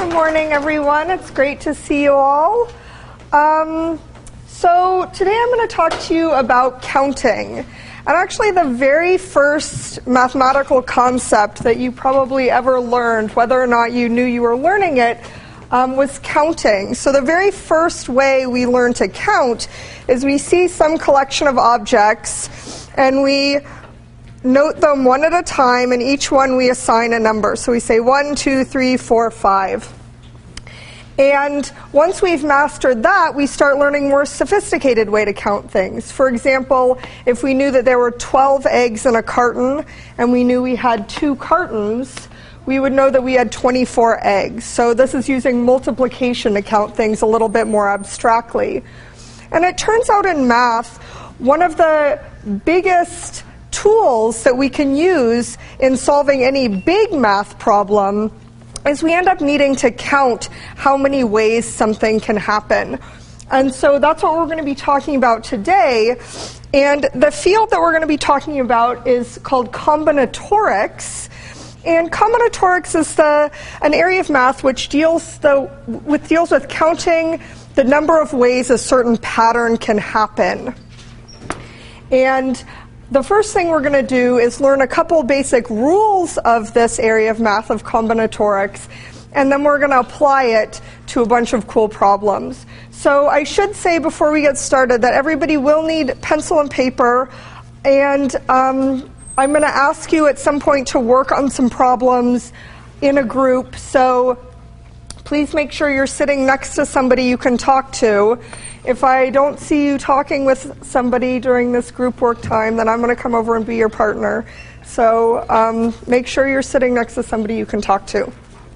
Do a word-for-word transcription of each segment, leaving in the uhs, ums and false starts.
Good morning, everyone. It's great to see you all. Um, so today I'm going to talk to you about counting. And actually the very first mathematical concept that you probably ever learned, whether or not you knew you were learning it, um, was counting. So the very first way we learn to count is we see some collection of objects and we note them one at a time, and each one we assign a number. So we say one, two, three, four, five. And once we've mastered that, we start learning a more sophisticated way to count things. For example, if we knew that there were twelve eggs in a carton, and we knew we had two cartons, we would know that we had twenty-four eggs. So this is using multiplication to count things a little bit more abstractly. And it turns out in math, one of the biggest tools that we can use in solving any big math problem is we end up needing to count how many ways something can happen. And so that's what we're going to be talking about today. And the field that we're going to be talking about is called combinatorics. And combinatorics is the an area of math which deals the with deals with counting the number of ways a certain pattern can happen. And the first thing we're going to do is learn a couple basic rules of this area of math, of combinatorics, and then we're going to apply it to a bunch of cool problems. So I should say before we get started that everybody will need pencil and paper, and um, I'm going to ask you at some point to work on some problems in a group, so please make sure you're sitting next to somebody you can talk to. If I don't see you talking with somebody during this group work time, then I'm going to come over and be your partner. So um, make sure you're sitting next to somebody you can talk to.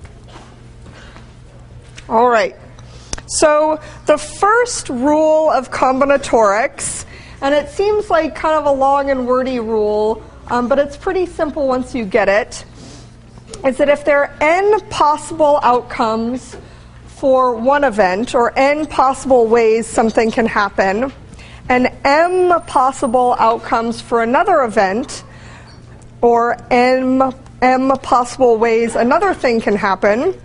All right. So the first rule of combinatorics, and it seems like kind of a long and wordy rule, um, but it's pretty simple once you get it, is that if there are n possible outcomes for one event, or n possible ways something can happen, and m possible outcomes for another event, or m, m possible ways another thing can happen,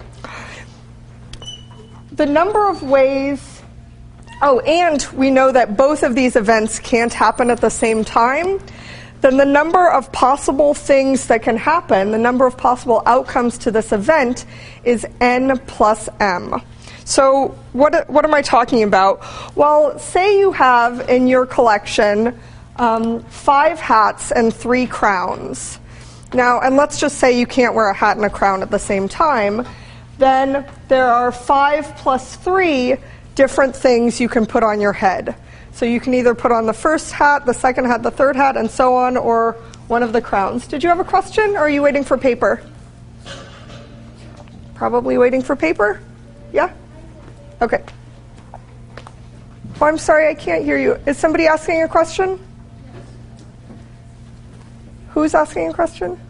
the number of ways, oh, and we know that both of these events can't happen at the same time, then the number of possible things that can happen, the number of possible outcomes to this event, is n plus m. So what, what am I talking about? Well, say you have in your collection um, five hats and three crowns. Now, and let's just say you can't wear a hat and a crown at the same time. Then there are five plus three different things you can put on your head. So you can either put on the first hat, the second hat, the third hat, and so on, or one of the crowns. Did you have a question, or are you waiting for paper? Probably waiting for paper? Yeah? Okay. Oh, I'm sorry, I can't hear you. Is somebody asking a question? Who's asking a question?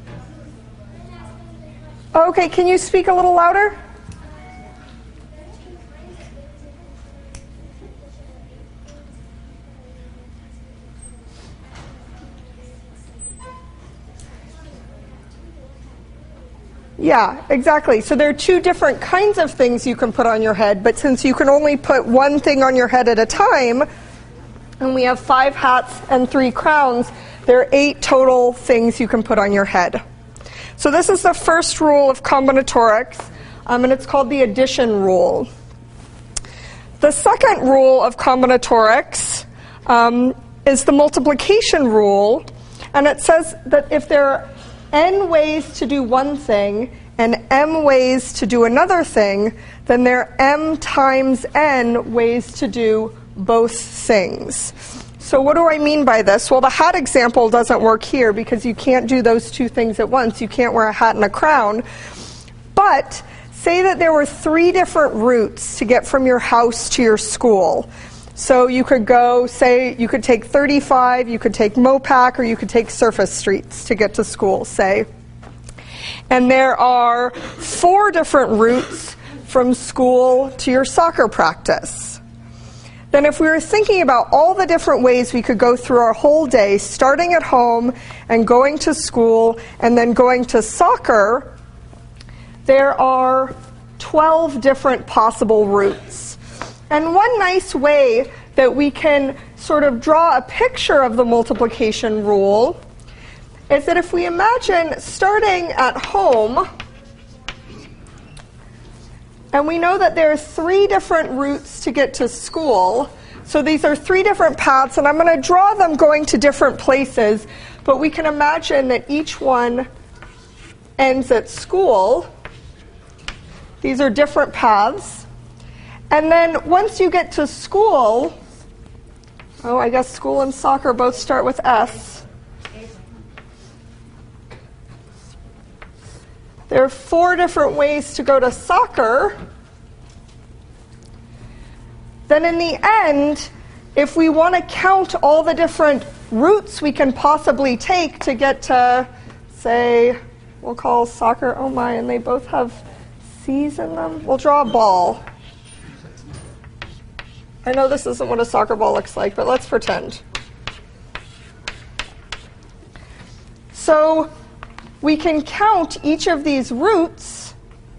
Oh, okay, can you speak a little louder? Yeah, exactly. So there are two different kinds of things you can put on your head, but since you can only put one thing on your head at a time, and we have five hats and three crowns, there are eight total things you can put on your head. So this is the first rule of combinatorics, um, and it's called the addition rule. The second rule of combinatorics um, is the multiplication rule, and it says that if there are n ways to do one thing and m ways to do another thing, then there are m times n ways to do both things. So what do I mean by this? Well, the hat example doesn't work here because you can't do those two things at once. You can't wear a hat and a crown. But say that there were three different routes to get from your house to your school. So you could go, say, you could take thirty-five, you could take Mopac, or you could take surface streets to get to school, say. And there are four different routes from school to your soccer practice. Then if we were thinking about all the different ways we could go through our whole day, starting at home and going to school and then going to soccer, there are twelve different possible roots. And one nice way that we can sort of draw a picture of the multiplication rule is that if we imagine starting at home, and we know that there are three different routes to get to school. So these are three different paths, and I'm going to draw them going to different places, but we can imagine that each one ends at school. These are different paths. And then once you get to school, oh, I guess school and soccer both start with S. There are four different ways to go to soccer. Then in the end, if we want to count all the different routes we can possibly take to get to, say, we'll call soccer, oh my, and they both have C's in them. We'll draw a ball. I know this isn't what a soccer ball looks like, but let's pretend. So we can count each of these routes,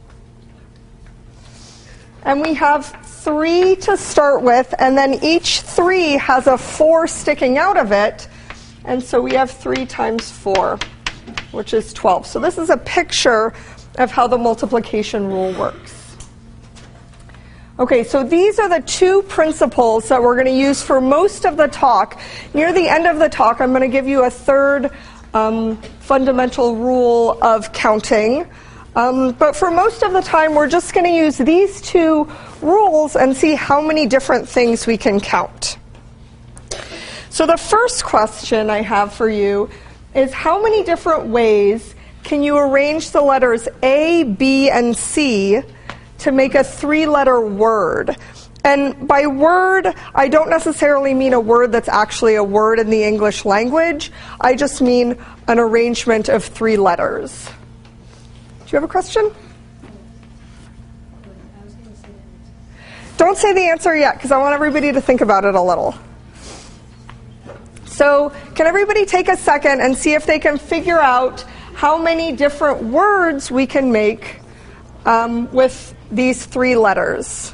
and we have three to start with, and then each three has a four sticking out of it, and so we have three times four, which is twelve. So this is a picture of how the multiplication rule works. Okay, so these are the two principles that we're going to use for most of the talk. Near the end of the talk, I'm going to give you a third um, fundamental rule of counting. Um, but for most of the time, we're just going to use these two rules and see how many different things we can count. So the first question I have for you is, how many different ways can you arrange the letters A, B, and C to make a three-letter word? And by word, I don't necessarily mean a word that's actually a word in the English language. I just mean an arrangement of three letters. Do you have a question? Don't say the answer yet, because I want everybody to think about it a little. So can everybody take a second and see if they can figure out how many different words we can make um, with these three letters?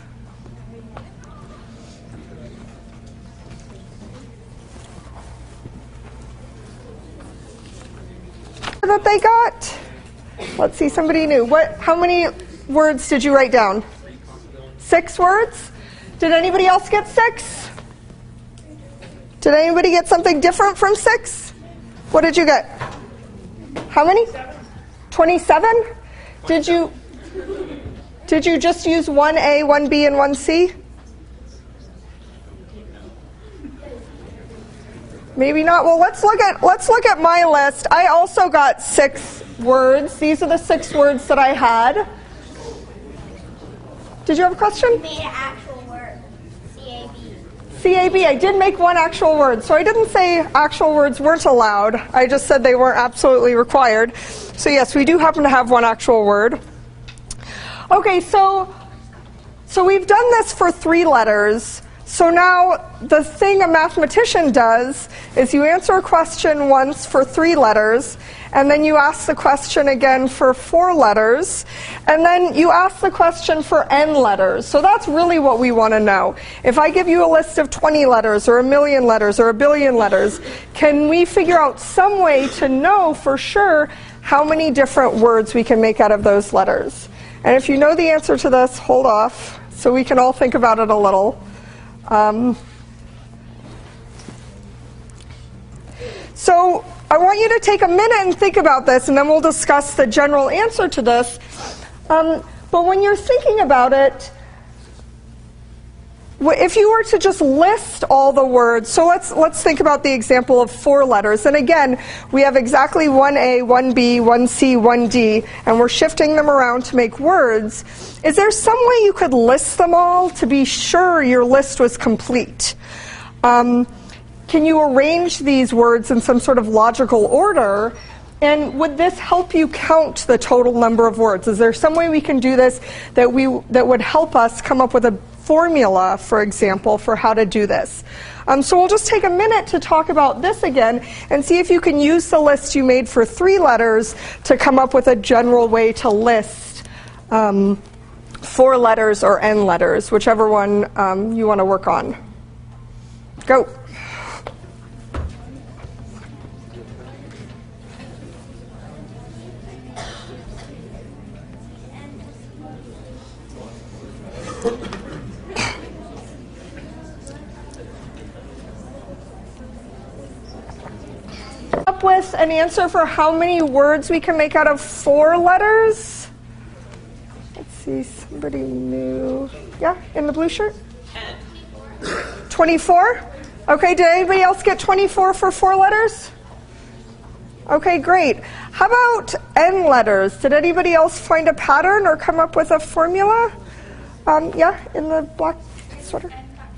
That they got? Let's see, somebody new. What? How many words did you write down? Six words? Did anybody else get six? Did anybody get something different from six? What did you get? How many? twenty-seven? Did you did you just use one A, one B, and one C? Maybe not. Well, let's look at let's look at my list. I also got six words. These are the six words that I had. Did you have a question? You made an actual word. C A B. C A B. I did make one actual word. So I didn't say actual words weren't allowed. I just said they weren't absolutely required. So yes, we do happen to have one actual word. Okay, so so we've done this for three letters. So now the thing a mathematician does is you answer a question once for three letters, and then you ask the question again for four letters, and then you ask the question for n letters. So that's really what we want to know. If I give you a list of twenty letters or a million letters or a billion letters, can we figure out some way to know for sure how many different words we can make out of those letters? And if you know the answer to this, hold off so we can all think about it a little. Um, so I want you to take a minute and think about this, and then we'll discuss the general answer to this. Um, but when you're thinking about it, if you were to just list all the words, so let's let's think about the example of four letters. And again, we have exactly one A, one B, one C, one D, and we're shifting them around to make words. Is there some way you could list them all to be sure your list was complete? Um, can you arrange these words in some sort of logical order? And would this help you count the total number of words? Is there some way we can do this that we that would help us come up with a formula, for example, for how to do this? Um, so we'll just take a minute to talk about this again and see if you can use the list you made for three letters to come up with a general way to list um, four letters or n letters, whichever one um, you want to work on. Go. Up with an answer for how many words we can make out of four letters. Let's see, somebody new. Yeah, in the blue shirt? twenty-four? Okay, did anybody else get twenty-four for four letters? Okay, great. How about n letters? Did anybody else find a pattern or come up with a formula? Um, yeah, in the black sweater.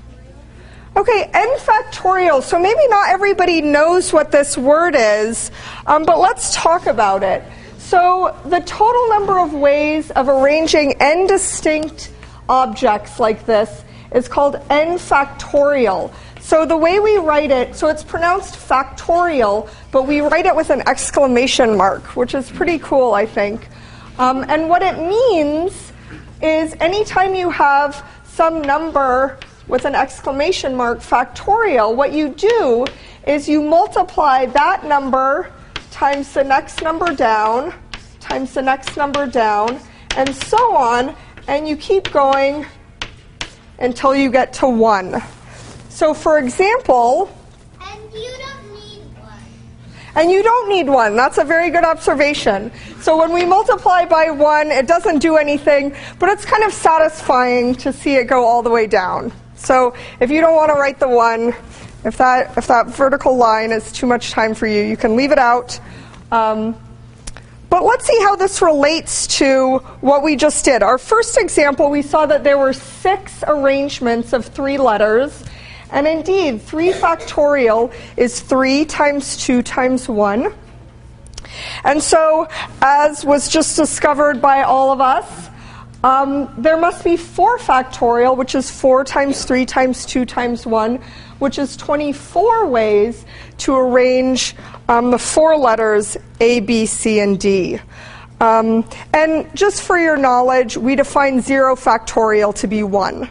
Okay, n factorial. So maybe not everybody knows what this word is, um, but let's talk about it. So the total number of ways of arranging n distinct objects like this is called n factorial. So the way we write it, so it's pronounced factorial, but we write it with an exclamation mark, which is pretty cool, I think. Um, and what it means is anytime you have some number with an exclamation mark factorial, what you do is you multiply that number times the next number down, times the next number down, and so on, and you keep going until you get to one. So for example, And you don't need one. and you don't need one. That's a very good observation. So when we multiply by one, it doesn't do anything, but it's kind of satisfying to see it go all the way down. So if you don't want to write the one, if that if that vertical line is too much time for you, you can leave it out. Um, but let's see how this relates to what we just did. Our first example, we saw that there were six arrangements of three letters. And indeed, three factorial is three times two times one. And so, as was just discovered by all of us, um, there must be four factorial, which is four times three times two times one, which is twenty-four ways to arrange um, the four letters A, B, C, and D. Um, and just for your knowledge, we define zero factorial to be one.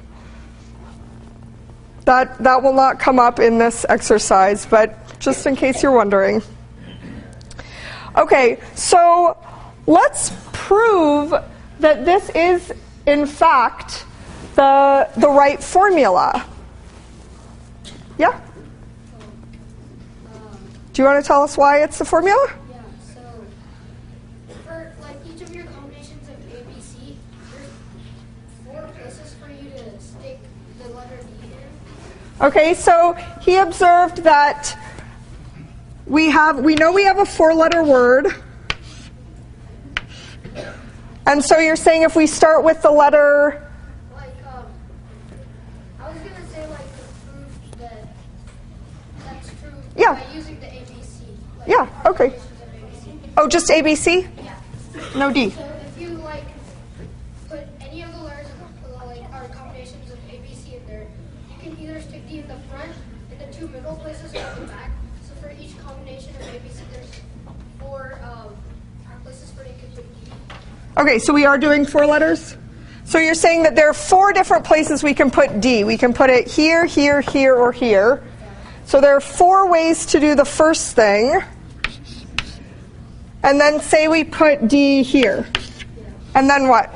That, that will not come up in this exercise, but just in case you're wondering. Okay, so let's prove that this is, in fact, the, the right formula. Yeah? Do you want to tell us why it's the formula? Yeah, so for like each of your combinations of A, B, C, there's four places for you to stick the letter D in. Okay, so he observed that we have, we know we have a four-letter word. And so you're saying if we start with the letter... Like, um, I was going to say, like, to prove that that's true Yeah. by using the A, B, C. Like, Yeah, okay. combinations of A, B, C. Oh, just A, B, C? Yeah. No D. So if you, like, put any of the letters, uh, like, or combinations of A, B, C in there, you can either stick D in the front, in the two middle places, or the back. So for each combination of A, B, C, there's four um, places where you can put D. Okay, so we are doing four letters? So you're saying that there are four different places we can put D. We can put it here, here, here, or here. So there are four ways to do the first thing. And then say we put D here. And then what?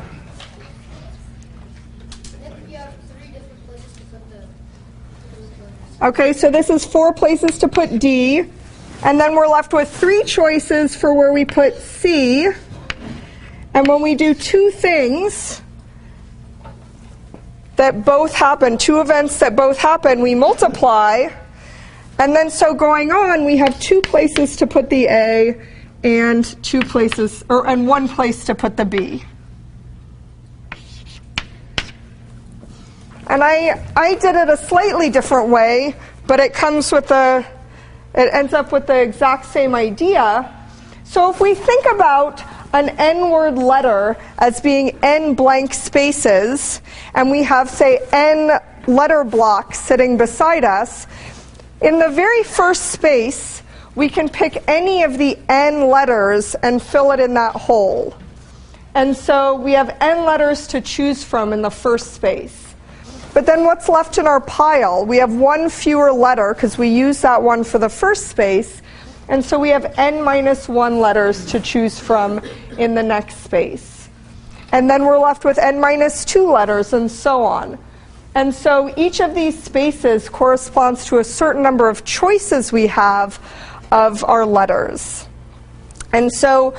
Then you have three different places to put the those letters. Okay, so this is four places to put D. And then we're left with three choices for where we put C. And when we do two things that both happen, two events that both happen, we multiply. And then so going on, we have two places to put the A and two places, or and one place to put the B. And I, I did it a slightly different way, but it comes with the, it ends up with the exact same idea. So if we think about an n-word letter as being n blank spaces, and we have, say, n letter blocks sitting beside us, in the very first space, we can pick any of the n letters and fill it in that hole. And so we have n letters to choose from in the first space. But then what's left in our pile? We have one fewer letter because we use that one for the first space. And so we have n minus one letters to choose from in the next space. And then we're left with n minus two letters and so on. And so each of these spaces corresponds to a certain number of choices we have of our letters. And so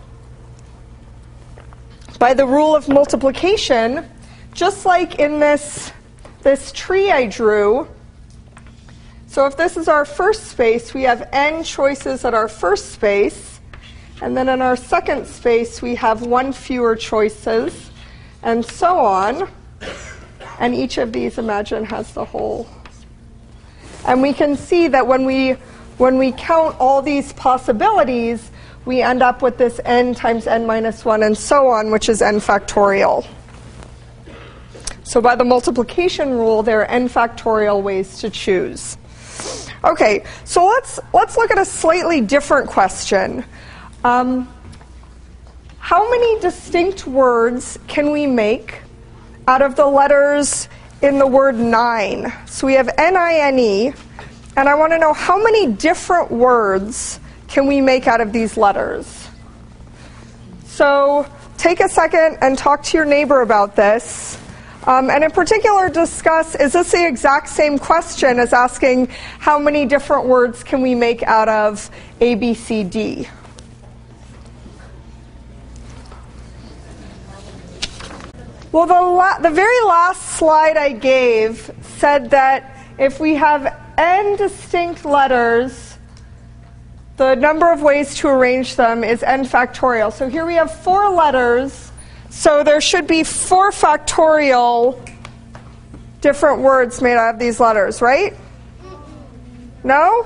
by the rule of multiplication, just like in this, this tree I drew, so if this is our first space, we have n choices at our first space, and then in our second space we have one fewer choices, and so on. And each of these, imagine, has the whole. And we can see that when we when we count all these possibilities, we end up with this n times n minus one and so on, which is n factorial. So by the multiplication rule, there are n factorial ways to choose. Okay, so let's let's look at a slightly different question. Um, how many distinct words can we make out of the letters in the word nine? So we have N I N E, and I want to know how many different words can we make out of these letters? So take a second and talk to your neighbor about this. Um, and in particular, discuss, is this the exact same question as asking how many different words can we make out of A, B, C, D? Well, the, la- the very last slide I gave said that if we have n distinct letters, the number of ways to arrange them is n factorial. So here we have four letters, so there should be four factorial different words made out of these letters, right? No?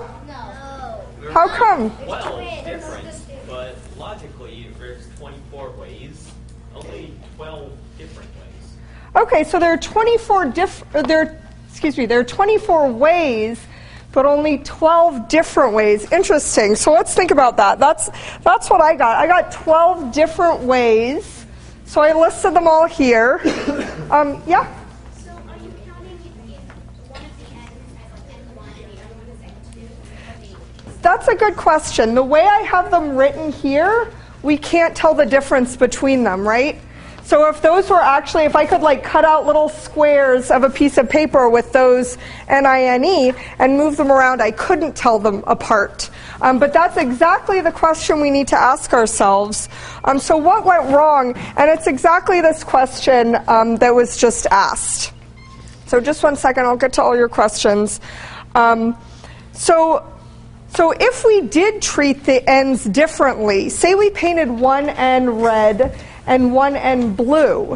No. How come? Well, different, but logically, there's twenty-four ways, only twelve different ways. Okay, so there are twenty-four diff- there, excuse me, there are twenty-four ways, but only twelve different ways. Interesting. So let's think about that. That's that's what I got. I got twelve different ways. So I listed them all here. Um, yeah. So are you counting in one of the ends as N one and the other one as N two? That's a good question. The way I have them written here, we can't tell the difference between them, right? So if those were actually, if I could like cut out little squares of a piece of paper with those N I N E and move them around, I couldn't tell them apart. Um, but that's exactly the question we need to ask ourselves. Um, so what went wrong? And it's exactly this question um, that was just asked. So just one second, I'll get to all your questions. Um, so, so if we did treat the ends differently, say we painted one end red and one N blue,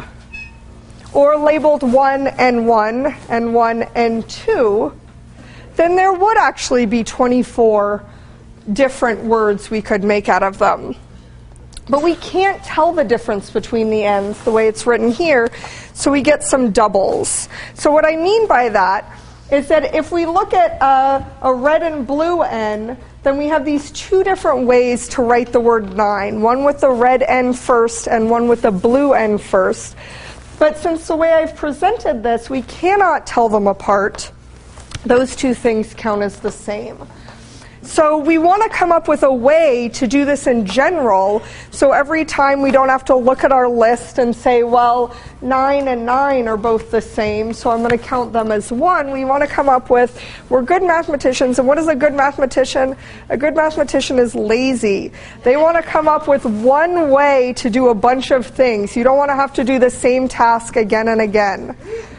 or labeled one N one and one N two, then there would actually be twenty-four different words we could make out of them. But we can't tell the difference between the N's the way it's written here, so we get some doubles. So what I mean by that is that if we look at a, a red and blue N, then we have these two different ways to write the word nine, one with the red N first and one with the blue N first. But since the way I've presented this, we cannot tell them apart, those two things count as the same. So we want to come up with a way to do this in general, so every time we don't have to look at our list and say, well, nine and nine are both the same, so I'm going to count them as one. We want to come up with, we're good mathematicians, and what is a good mathematician? A good mathematician is lazy. They want to come up with one way to do a bunch of things. You don't want to have to do the same task again and again.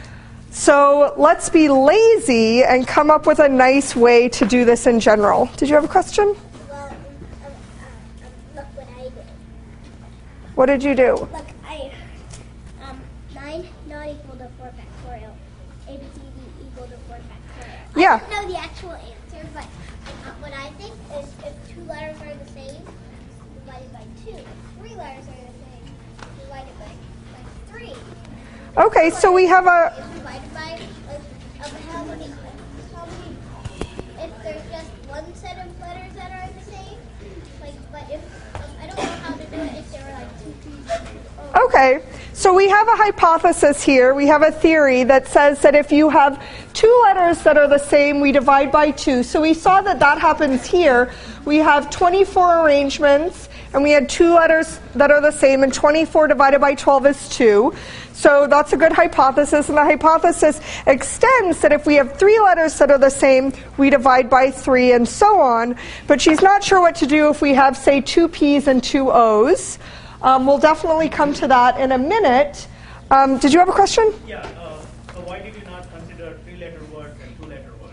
So let's be lazy and come up with a nice way to do this in general. Did you have a question? Well, um, um, um, look what I did. What did you do? Look, I, um, nine not equal to four factorial. A, B, C, D equal to four factorial. Yeah. I don't know the actual answer, but uh, what I think is if two letters are the same, divided by two. Three letters are the same, divided by, by three. Okay, so we have a... Is divided by like, um, how many, how many, if there's just one set of letters that are the same, like, but if, um, I don't know how to do it if there were like two, two, oh, Okay, so we have a hypothesis here. We have a theory that says that if you have two letters that are the same, we divide by two. So we saw that that happens here. We have twenty-four arrangements, and we had two letters that are the same, and twenty-four divided by twelve is two. So that's a good hypothesis, and the hypothesis extends that if we have three letters that are the same, we divide by three, and so on. But she's not sure what to do if we have, say, two P's and two O's. Um, we'll definitely come to that in a minute. Um, did you have a question? Yeah. Uh, so why did you not consider three-letter words and two-letter words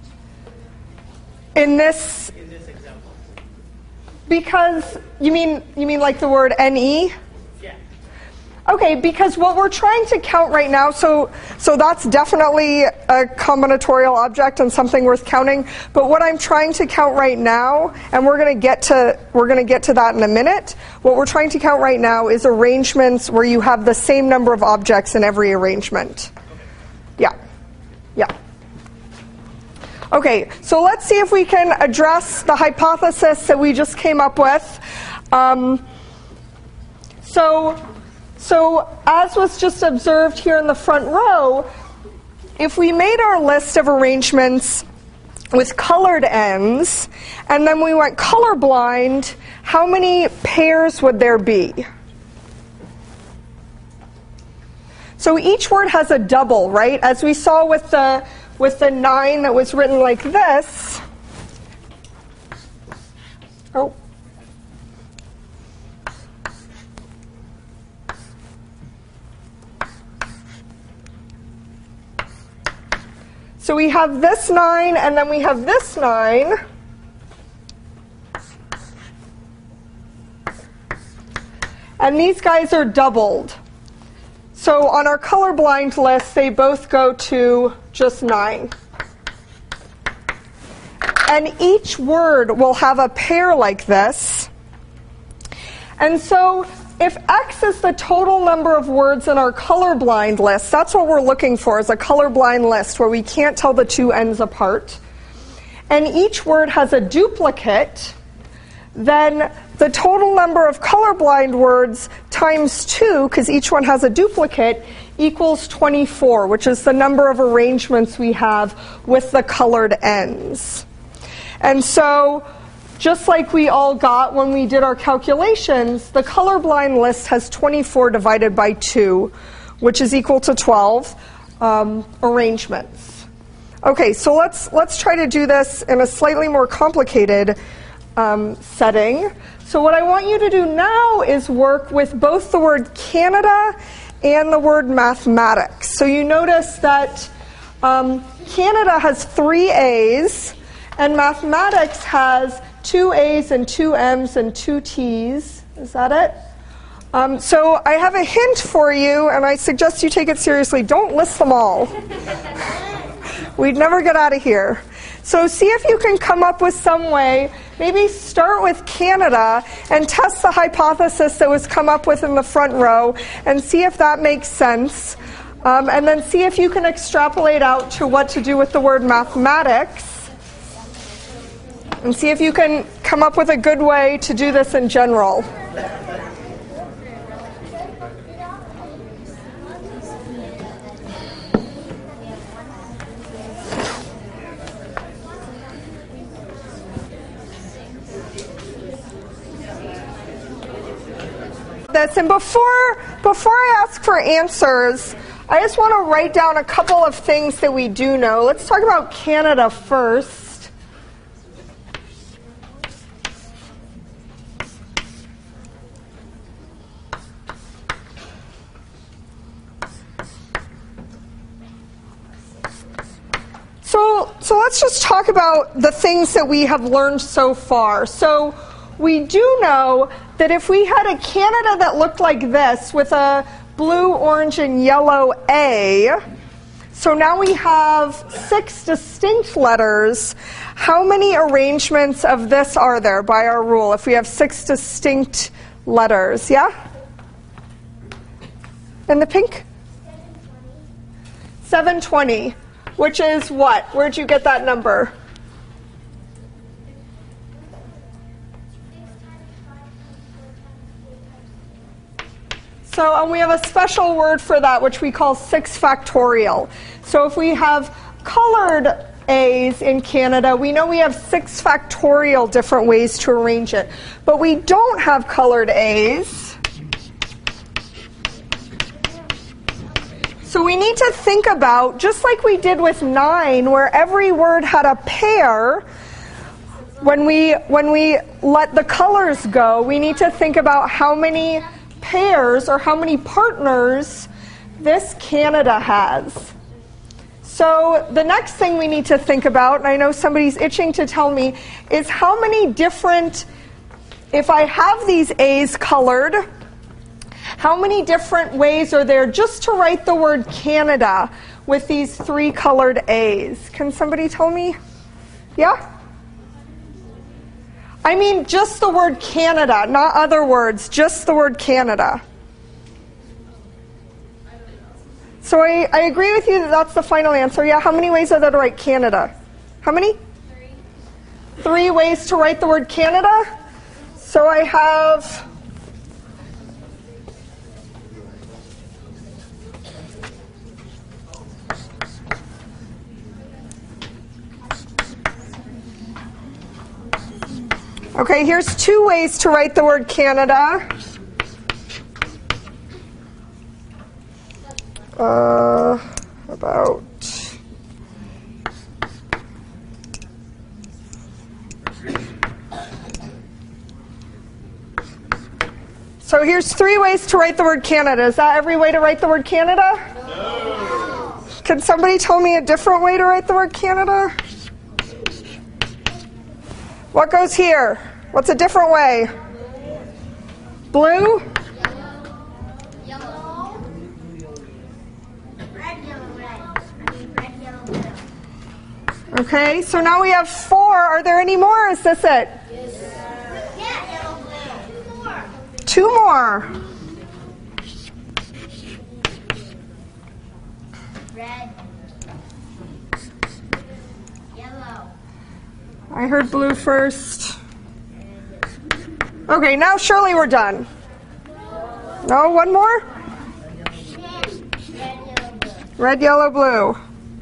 In this, in this example? because you mean you mean like the word N E? Yeah. Okay, because what we're trying to count right now, so so that's definitely a combinatorial object and something worth counting. But what I'm trying to count right now, and we're going to get to we're going to get to that in a minute. What we're trying to count right now is arrangements where you have the same number of objects in every arrangement. Yeah, yeah. Okay, so let's see if we can address the hypothesis that we just came up with. Um, so. So, as was just observed here in the front row, if we made our list of arrangements with colored ends, and then we went colorblind, how many pairs would there be? So each word has a double, right? As we saw with the, with the nine that was written like this. Oh. So we have this nine, and then we have this nine. And these guys are doubled. So on our colorblind list, they both go to just nine. And each word will have a pair like this. And so if X is the total number of words in our colorblind list, that's what we're looking for, is a colorblind list where we can't tell the two ends apart. And each word has a duplicate, then the total number of colorblind words times two, because each one has a duplicate, equals twenty-four, which is the number of arrangements we have with the colored ends. And so, just like we all got when we did our calculations, the colorblind list has twenty-four divided by two, which is equal to twelve um, arrangements. Okay, so let's let's try to do this in a slightly more complicated um, setting. So what I want you to do now is work with both the word Canada and the word mathematics. So you notice that um, Canada has three A's, and mathematics has two A's and two M's and two T's. Is that it? Um, so I have a hint for you, and I suggest you take it seriously. Don't list them all. We'd never get out of here. So see if you can come up with some way. Maybe start with Canada and test the hypothesis that was come up with in the front row and see if that makes sense. Um, and then see if you can extrapolate out to what to do with the word mathematics. And see if you can come up with a good way to do this in general. This and before before I ask for answers, I just want to write down a couple of things that we do know. Let's talk about Canada first. So, so let's just talk about the things that we have learned so far. So we do know that if we had a Canada that looked like this with a blue, orange, and yellow A, so now we have six distinct letters. How many arrangements of this are there by our rule if we have six distinct letters? Yeah? In the pink? seven twenty. Which is what? Where'd you get that number? So and we have a special word for that, which we call six factorial. So if we have colored A's in Canada, we know we have six factorial different ways to arrange it. But we don't have colored A's. So we need to think about, just like we did with nine, where every word had a pair, when we, when we let the colors go, we need to think about how many pairs or how many partners this Canada has. So the next thing we need to think about, and I know somebody's itching to tell me, is how many different, if I have these A's colored, how many different ways are there just to write the word Canada with these three colored A's? Can somebody tell me? Yeah? I mean just the word Canada, not other words, just the word Canada. So I, I agree with you that that's the final answer. Yeah, how many ways are there to write Canada? How many? Three. Three ways to write the word Canada. So I have... Okay, here's two ways to write the word Canada. Uh, about So here's three ways to write the word Canada. Is that every way to write the word Canada? No. Can somebody tell me a different way to write the word Canada? What goes here? What's a different way? Blue? Yellow. Red, yellow, red. I mean red, yellow, blue. Okay, so now we have four. Are there any more? Is this it? Yes. Yeah, yellow, blue. Two more. Two more. Red. Yellow. I heard blue first. Okay, now surely we're done. No, one more? Red, yellow, blue. Red, yellow, blue.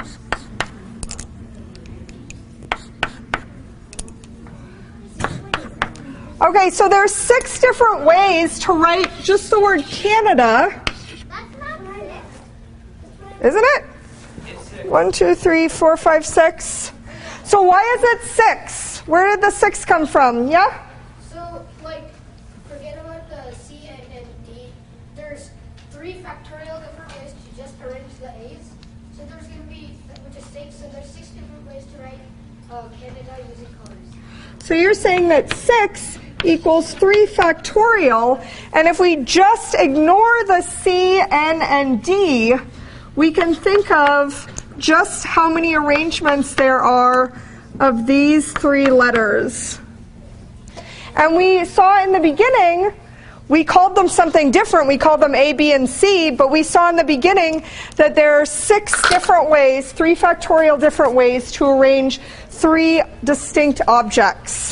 Okay, so there's six different ways to write just the word Canada. That's not right. Isn't it? One, two, three, four, five, six. So why is it six? Where did the six come from? Yeah? So, like, forget about the C and, and D. There's three factorial different ways to just arrange the A's. So there's going to be, which is six, so there's six different ways to write uh, Canada using colors. So you're saying that six equals three factorial, and if we just ignore the C, N, and D, we can think of just how many arrangements there are of these three letters. And we saw in the beginning, we called them something different. We called them A, B, and C, but we saw in the beginning that there are six different ways, three factorial different ways to arrange three distinct objects.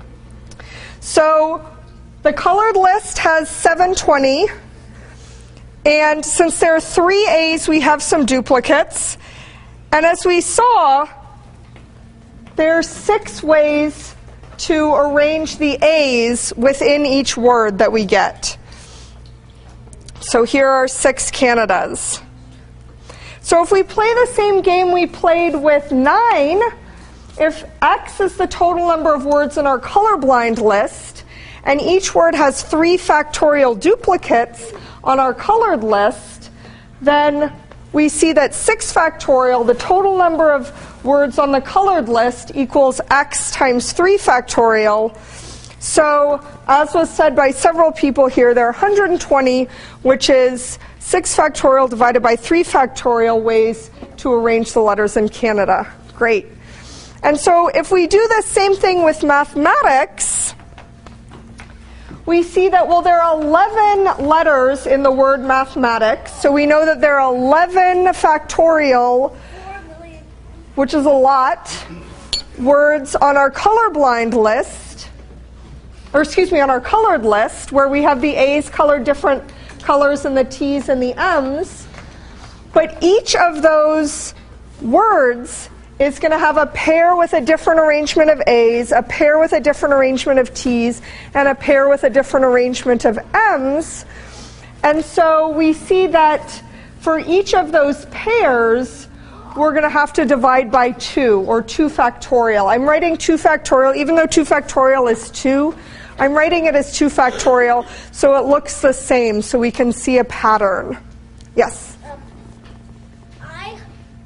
So the colored list has seven twenty, and since there are three A's, we have some duplicates. And as we saw, there are six ways to arrange the A's within each word that we get. So here are six Canadas. So if we play the same game we played with nine, if X is the total number of words in our colorblind list, and each word has three factorial duplicates on our colored list, then we see that six factorial, the total number of words on the colored list, equals X times three factorial. So, as was said by several people here, there are one hundred twenty, which is six factorial divided by three factorial ways to arrange the letters in Canada. Great. And so if we do the same thing with mathematics, we see that, well, there are eleven letters in the word mathematics. So we know that there are eleven factorial, which is a lot, words on our colorblind list, or excuse me, on our colored list, where we have the A's colored different colors and the T's and the M's. But each of those words is going to have a pair with a different arrangement of A's, a pair with a different arrangement of T's, and a pair with a different arrangement of M's. And so we see that for each of those pairs, we're going to have to divide by two, or two factorial. I'm writing two factorial, even though two factorial is two, I'm writing it as two factorial so it looks the same, so we can see a pattern. Yes? Um, I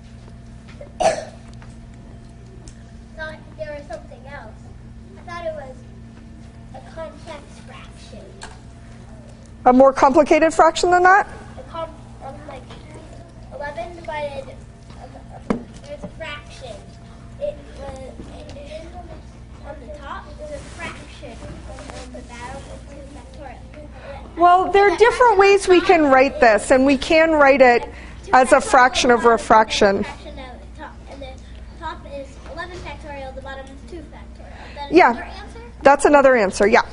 thought there was something else. I thought it was a complex fraction. A more complicated fraction than that? A com- um, like eleven divided, um, um, there's a fraction. It was, it, it, on the top, there's a fraction. And put that over two factorial. Well, there are different ways we can write this, and we can write it as a fraction over a fraction. Fraction of the top, and the top is eleven factorial, the bottom is two factorial. That Yeah, another answer? that's another answer, yeah.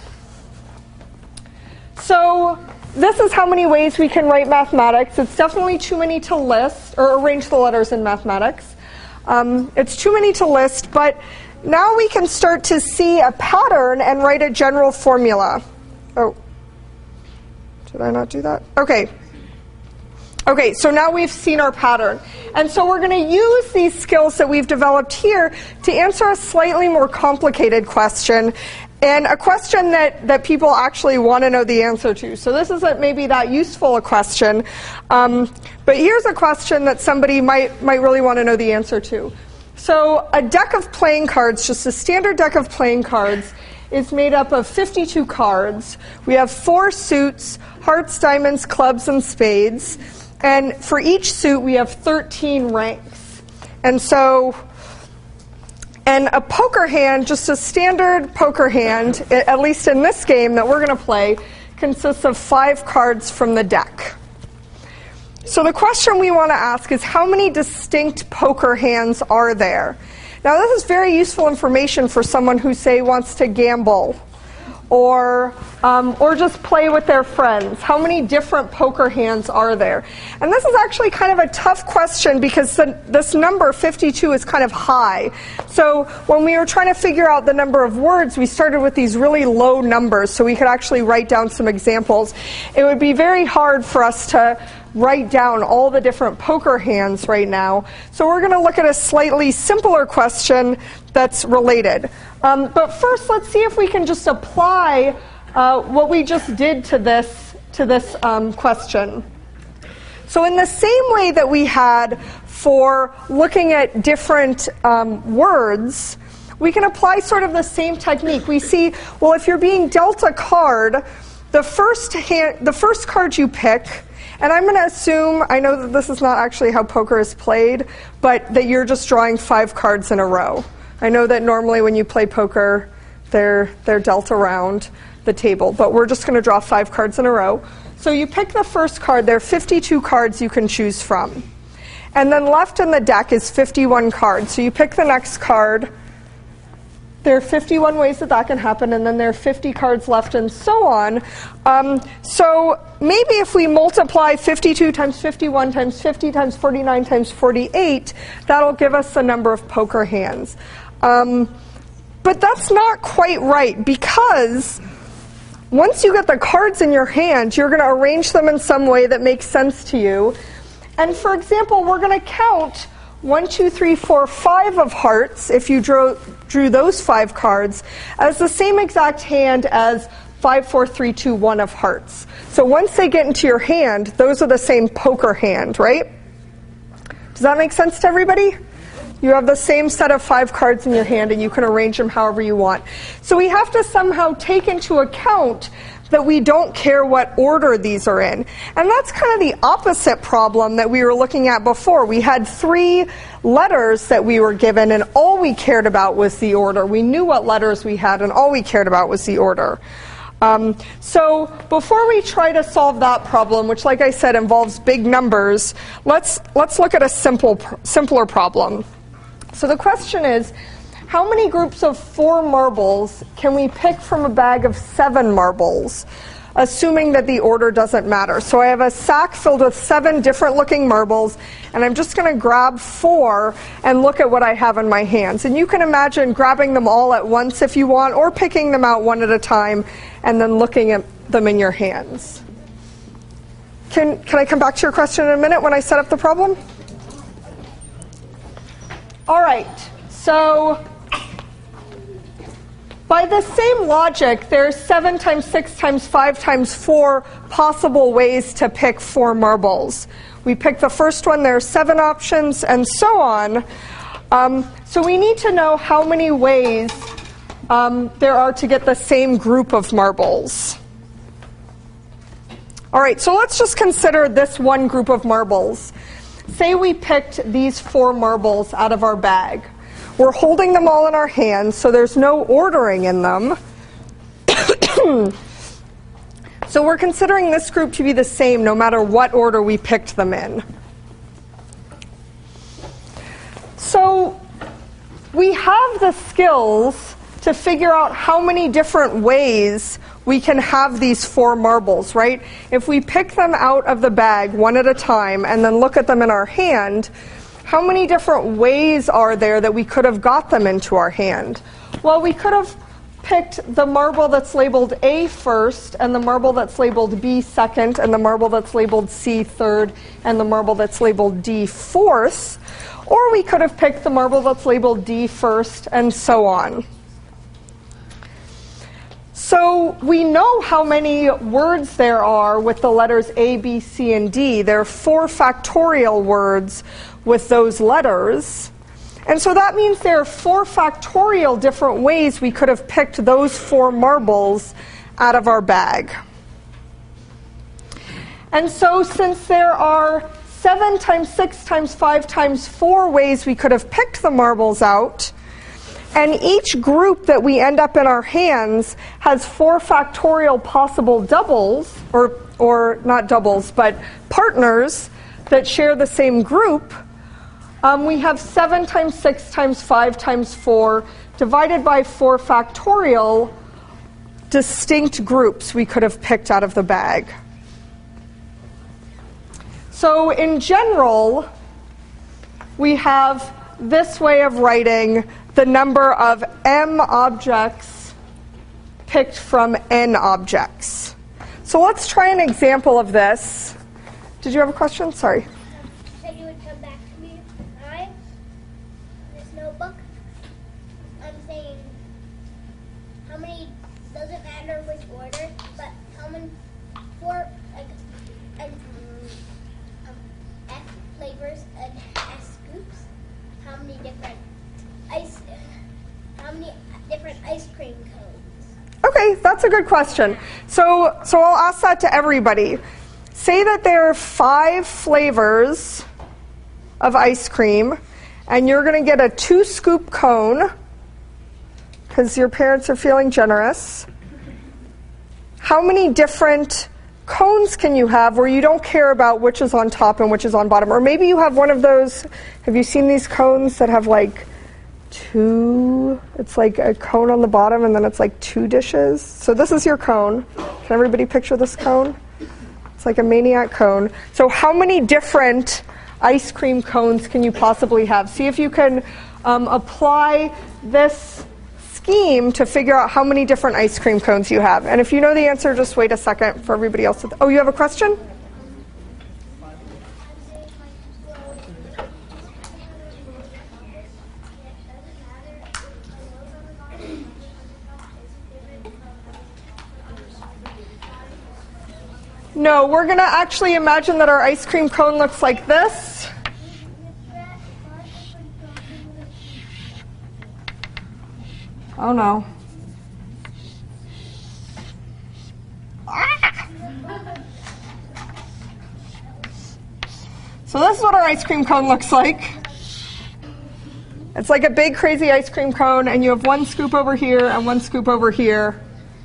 So this is how many ways we can write mathematics. It's definitely too many to list, or arrange the letters in mathematics. Um, it's too many to list, but now we can start to see a pattern and write a general formula. Oh, did I not do that? Okay. Okay, so now we've seen our pattern. And so we're going to use these skills that we've developed here to answer a slightly more complicated question, and a question that, that people actually want to know the answer to. So this isn't maybe that useful a question, um, but here's a question that somebody might, might really want to know the answer to. So a deck of playing cards, just a standard deck of playing cards, is made up of fifty-two cards. We have four suits, hearts, diamonds, clubs, and spades. And for each suit, we have thirteen ranks. And so, and a poker hand, just a standard poker hand, at least in this game that we're going to play, consists of five cards from the deck. So the question we want to ask is, how many distinct poker hands are there? Now, this is very useful information for someone who, say, wants to gamble or um, or just play with their friends. How many different poker hands are there? And this is actually kind of a tough question because the, this number, fifty-two, is kind of high. So when we were trying to figure out the number of words, we started with these really low numbers so we could actually write down some examples. It would be very hard for us to write down all the different poker hands right now. So we're going to look at a slightly simpler question that's related. Um, but first, let's see if we can just apply uh, what we just did to this, to this um, question. So in the same way that we had for looking at different um, words, we can apply sort of the same technique. We see, well, if you're being dealt a card, the first hand, the first card you pick, and I'm going to assume, I know that this is not actually how poker is played, but that you're just drawing five cards in a row. I know that normally when you play poker, they're, they're dealt around the table, but we're just going to draw five cards in a row. So you pick the first card. There are fifty-two cards you can choose from. And then left in the deck is fifty-one cards. So you pick the next card. There are fifty-one ways that that can happen, and then there are fifty cards left, and so on. Um, so maybe if we multiply fifty-two times fifty-one times fifty times forty-nine times forty-eight, that'll give us the number of poker hands. Um, but that's not quite right, because once you get the cards in your hand, you're going to arrange them in some way that makes sense to you. And for example, we're going to count one, two, three, four, five of hearts, if you drew, drew those five cards, as the same exact hand as five, four, three, two, one of hearts. So once they get into your hand, those are the same poker hand, right? Does that make sense to everybody? You have the same set of five cards in your hand, and you can arrange them however you want. So we have to somehow take into account that we don't care what order these are in. And that's kind of the opposite problem that we were looking at before. We had three letters that we were given, and all we cared about was the order. We knew what letters we had, and all we cared about was the order. Um, so before we try to solve that problem, which, like I said, involves big numbers, let's let's look at a simple, simpler problem. So the question is, how many groups of four marbles can we pick from a bag of seven marbles? assuming that the order doesn't matter. So I have a sack filled with seven different looking marbles, and I'm just going to grab four and look at what I have in my hands. And you can imagine grabbing them all at once if you want, or picking them out one at a time and then looking at them in your hands. Can, can I come back to your question in a minute when I set up the problem? All right, so by the same logic, there's seven times six times five times four possible ways to pick four marbles. We pick the first one, there are seven options, and so on. Um, so we need to know how many ways um, there are to get the same group of marbles. All right, so let's just consider this one group of marbles. Say we picked these four marbles out of our bag. We're holding them all in our hands, so there's no ordering in them. So we're considering this group to be the same no matter what order we picked them in. So we have the skills to figure out how many different ways we can have these four marbles, right? If we pick them out of the bag one at a time and then look at them in our hand, how many different ways are there that we could have got them into our hand? Well, we could have picked the marble that's labeled A first, and the marble that's labeled B second, and the marble that's labeled C third, and the marble that's labeled D fourth. Or we could have picked the marble that's labeled D first, and so on. So we know how many words there are with the letters A, B, C, and D. There are four factorial words with those letters. And so that means there are four factorial different ways we could have picked those four marbles out of our bag. And so since there are seven times six times five times four ways we could have picked the marbles out, and each group that we end up in our hands has four factorial possible doubles, or, or not doubles, but partners that share the same group, um, we have seven times six times five times four divided by four factorial distinct groups we could have picked out of the bag. So in general, we have this way of writing the number of m objects picked from n objects. So let's try an example of this. Did you have a question? Sorry. You said you would come back to me. I, this notebook, I'm saying how many, doesn't matter which order, but how many, four, like, and, um, F flavors and S scoops, how many different ice, how many different ice cream cones? Okay, that's a good question. So, so I'll ask that to everybody. Say that there are five flavors of ice cream, and you're going to get a two-scoop cone, because your parents are feeling generous. How many different cones can you have where you don't care about which is on top and which is on bottom? Or maybe you have one of those, have you seen these cones that have like two, it's like a cone on the bottom and then it's like two dishes? So this is your cone. Can everybody picture this cone? It's like a maniac cone. So how many different ice cream cones can you possibly have? See if you can um, apply this scheme to figure out how many different ice cream cones you have. And if you know the answer, just wait a second for everybody else to... Th- oh, you have a question? No, we're going to actually imagine that our ice cream cone looks like this. Oh no. Ah! So this is what our ice cream cone looks like. It's like a big crazy ice cream cone, and you have one scoop over here and one scoop over here.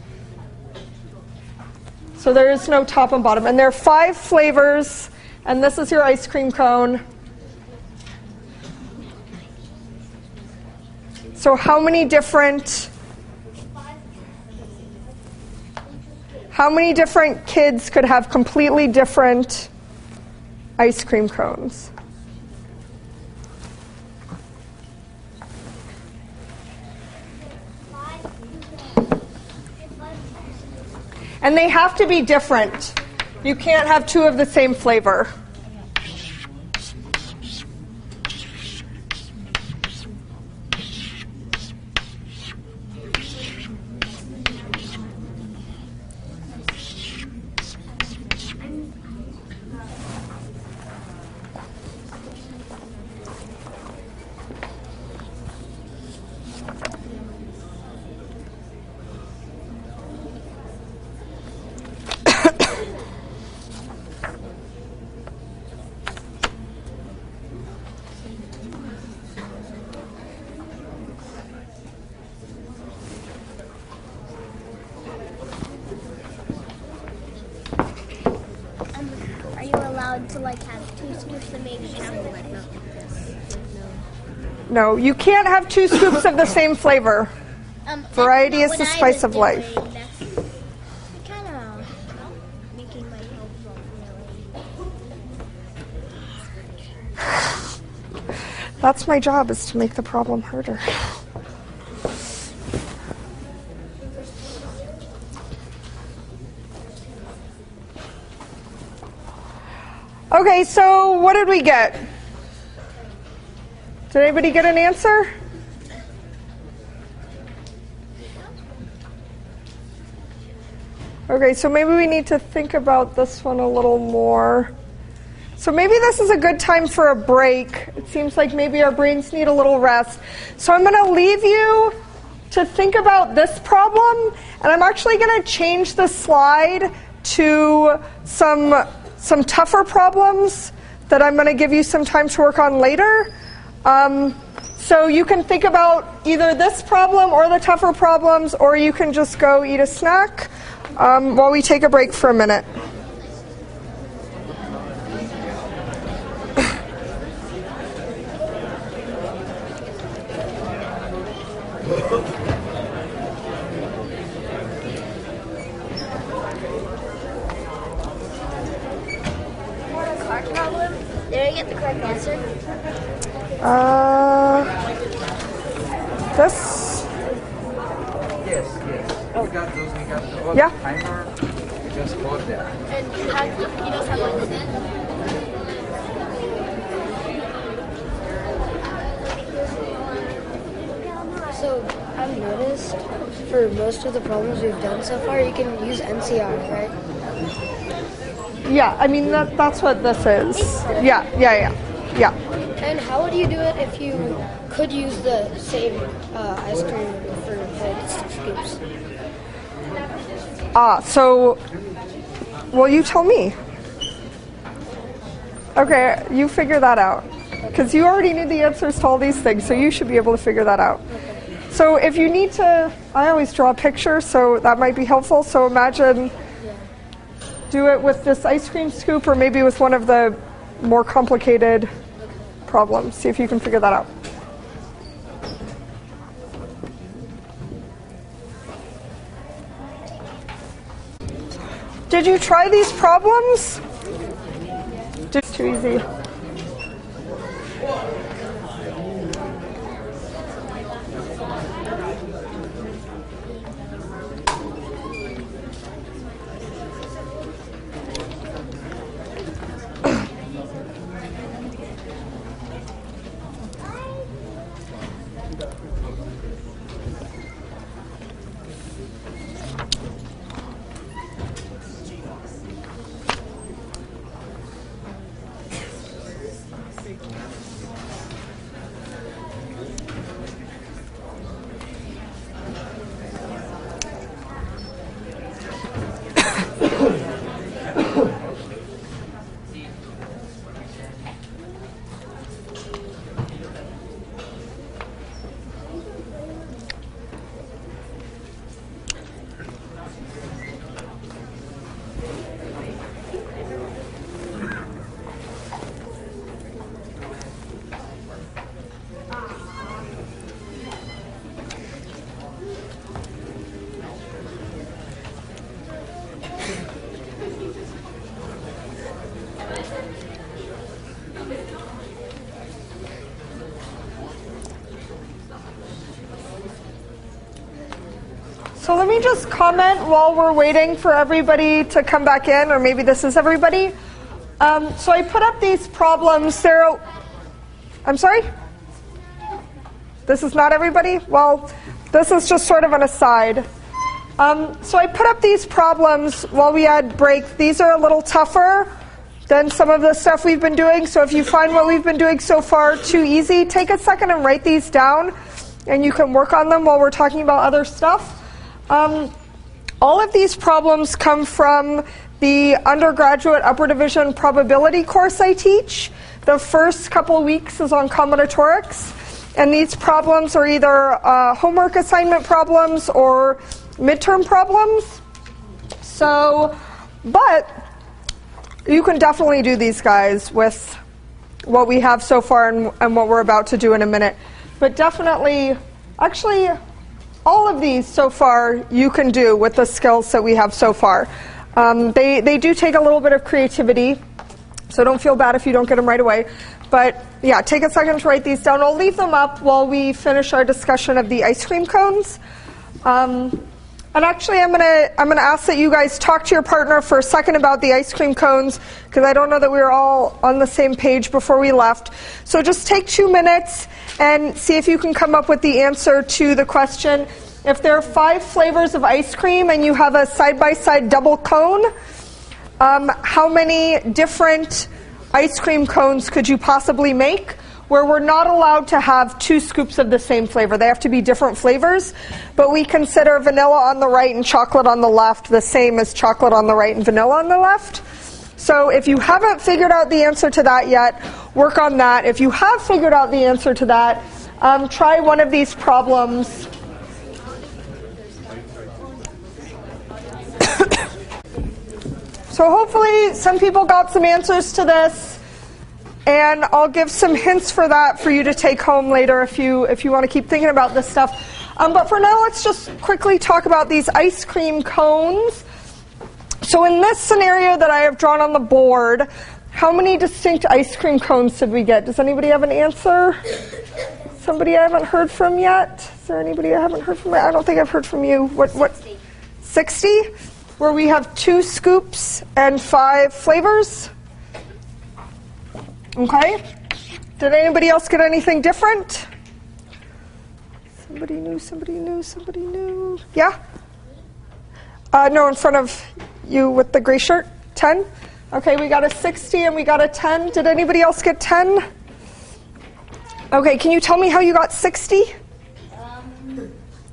So there is no top and bottom. And there are five flavors, and this is your ice cream cone. So how many different How many different kids could have completely different ice cream cones? And they have to be different. You can't have two of the same flavor. Are you allowed to like have two scoops of maybe chocolate? No, you can't have two scoops of the same flavor. Um, Variety no, is when the I spice was of life. doing, That's kind of making my health really. That's my job, is to make the problem harder. Okay, so what did we get? Did anybody get an answer? Okay, so maybe we need to think about this one a little more. So maybe this is a good time for a break. It seems like maybe our brains need a little rest. So I'm going to leave you to think about this problem, and I'm actually going to change the slide to some some tougher problems that I'm going to give you some time to work on later. Um, so you can think about either this problem or the tougher problems, or you can just go eat a snack um, while we take a break for a minute. Did I get the correct answer? Uh, this? Yes, yes. We got those, we got the Yeah. timer. We just hold that. And how, he knows how much it is? So I've noticed for most of the problems we've done so far, you can use N C R, right? Yeah, I mean, that, that's what this is. Yeah, yeah, yeah, yeah. And how would you do it if you could use the same uh, ice cream for the scoops? Ah, so, well, you tell me. Okay, you figure that out. Because you already knew the answers to all these things, so you should be able to figure that out. So if you need to, I always draw a picture, so that might be helpful. So imagine, do it with this ice cream scoop, or maybe with one of the more complicated problems. See if you can figure that out. Did you try these problems? Just too easy. So let me just comment while we're waiting for everybody to come back in, or maybe this is everybody. Um, so I put up these problems. There. I'm sorry? This is not everybody? Well, this is just sort of an aside. Um, so I put up these problems while we had break. These are a little tougher than some of the stuff we've been doing. So if you find what we've been doing so far too easy, take a second and write these down, and you can work on them while we're talking about other stuff. Um, all of these problems come from the undergraduate upper division probability course I teach. The first couple weeks is on combinatorics, and these problems are either uh, homework assignment problems or midterm problems. So, but you can definitely do these guys with what we have so far and, and what we're about to do in a minute. But definitely, actually, all of these so far you can do with the skills that we have so far. Um, they, they do take a little bit of creativity, so don't feel bad if you don't get them right away. But yeah, take a second to write these down. I'll leave them up while we finish our discussion of the ice cream cones. Um, and actually, I'm gonna I'm gonna ask that you guys talk to your partner for a second about the ice cream cones, because I don't know that we were all on the same page before we left. So just take two minutes and see if you can come up with the answer to the question. If there are five flavors of ice cream and you have a side-by-side double cone, um, how many different ice cream cones could you possibly make where we're not allowed to have two scoops of the same flavor? They have to be different flavors, but we consider vanilla on the right and chocolate on the left the same as chocolate on the right and vanilla on the left. So if you haven't figured out the answer to that yet, work on that. If you have figured out the answer to that, um, try one of these problems. So hopefully some people got some answers to this, and I'll give some hints for that for you to take home later if you if you want to keep thinking about this stuff. Um, but for now, let's just quickly talk about these ice cream cones. So in this scenario that I have drawn on the board, how many distinct ice cream cones did we get? Does anybody have an answer? Somebody I haven't heard from yet? Is there anybody I haven't heard from yet? I don't think I've heard from you. What? What? sixty? Where we have two scoops and five flavors? Okay. Did anybody else get anything different? Somebody new, somebody new, somebody new. Yeah? Uh, no, in front of you with the gray shirt. ten? Okay, we got a sixty and we got a ten. Did anybody else get ten? Okay, can you tell me how you got sixty? Um,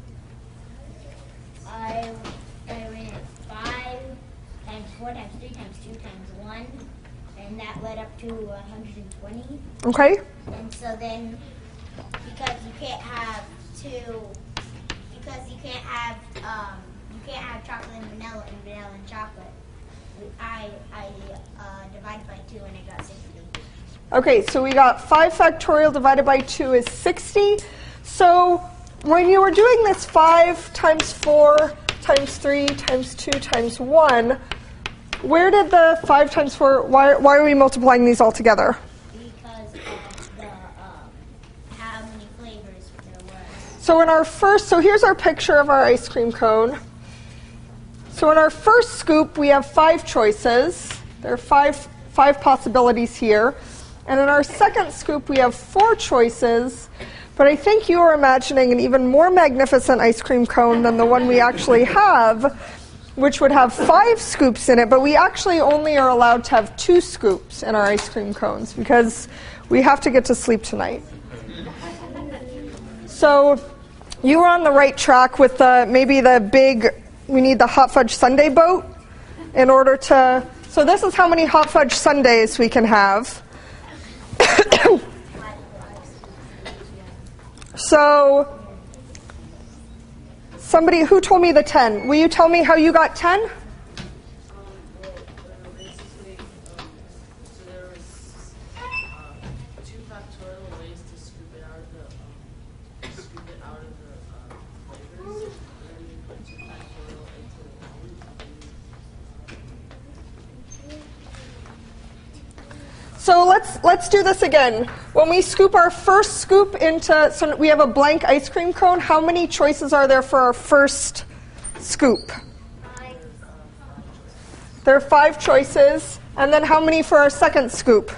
I, I went five times four times three times two times one, and that led up to one hundred twenty. Okay. And so then, because you can't have two, because you can't have, um, you can't have chocolate and vanilla and vanilla and chocolate, I, I uh, divided by two and I got sixty. Okay, so we got five factorial divided by two is sixty. So when you were doing this five times four times three times two times one, where did the five times four, why, why are we multiplying these all together? Because of the, um, how many flavors there were. So in our first, so here's our picture of our ice cream cone. So in our first scoop, we have five choices. There are five, five possibilities here. And in our second scoop, we have four choices. But I think you are imagining an even more magnificent ice cream cone than the one we actually have, which would have five scoops in it. But we actually only are allowed to have two scoops in our ice cream cones because we have to get to sleep tonight. So you were on the right track with the, maybe the big, we need the hot fudge sundae boat in order to, so this is how many hot fudge sundaes we can have. So, somebody who told me the ten? Will you tell me how you got ten? So let's let's do this again. When we scoop our first scoop into, so we have a blank ice cream cone, how many choices are there for our first scoop? There are five choices. And then how many for our second scoop?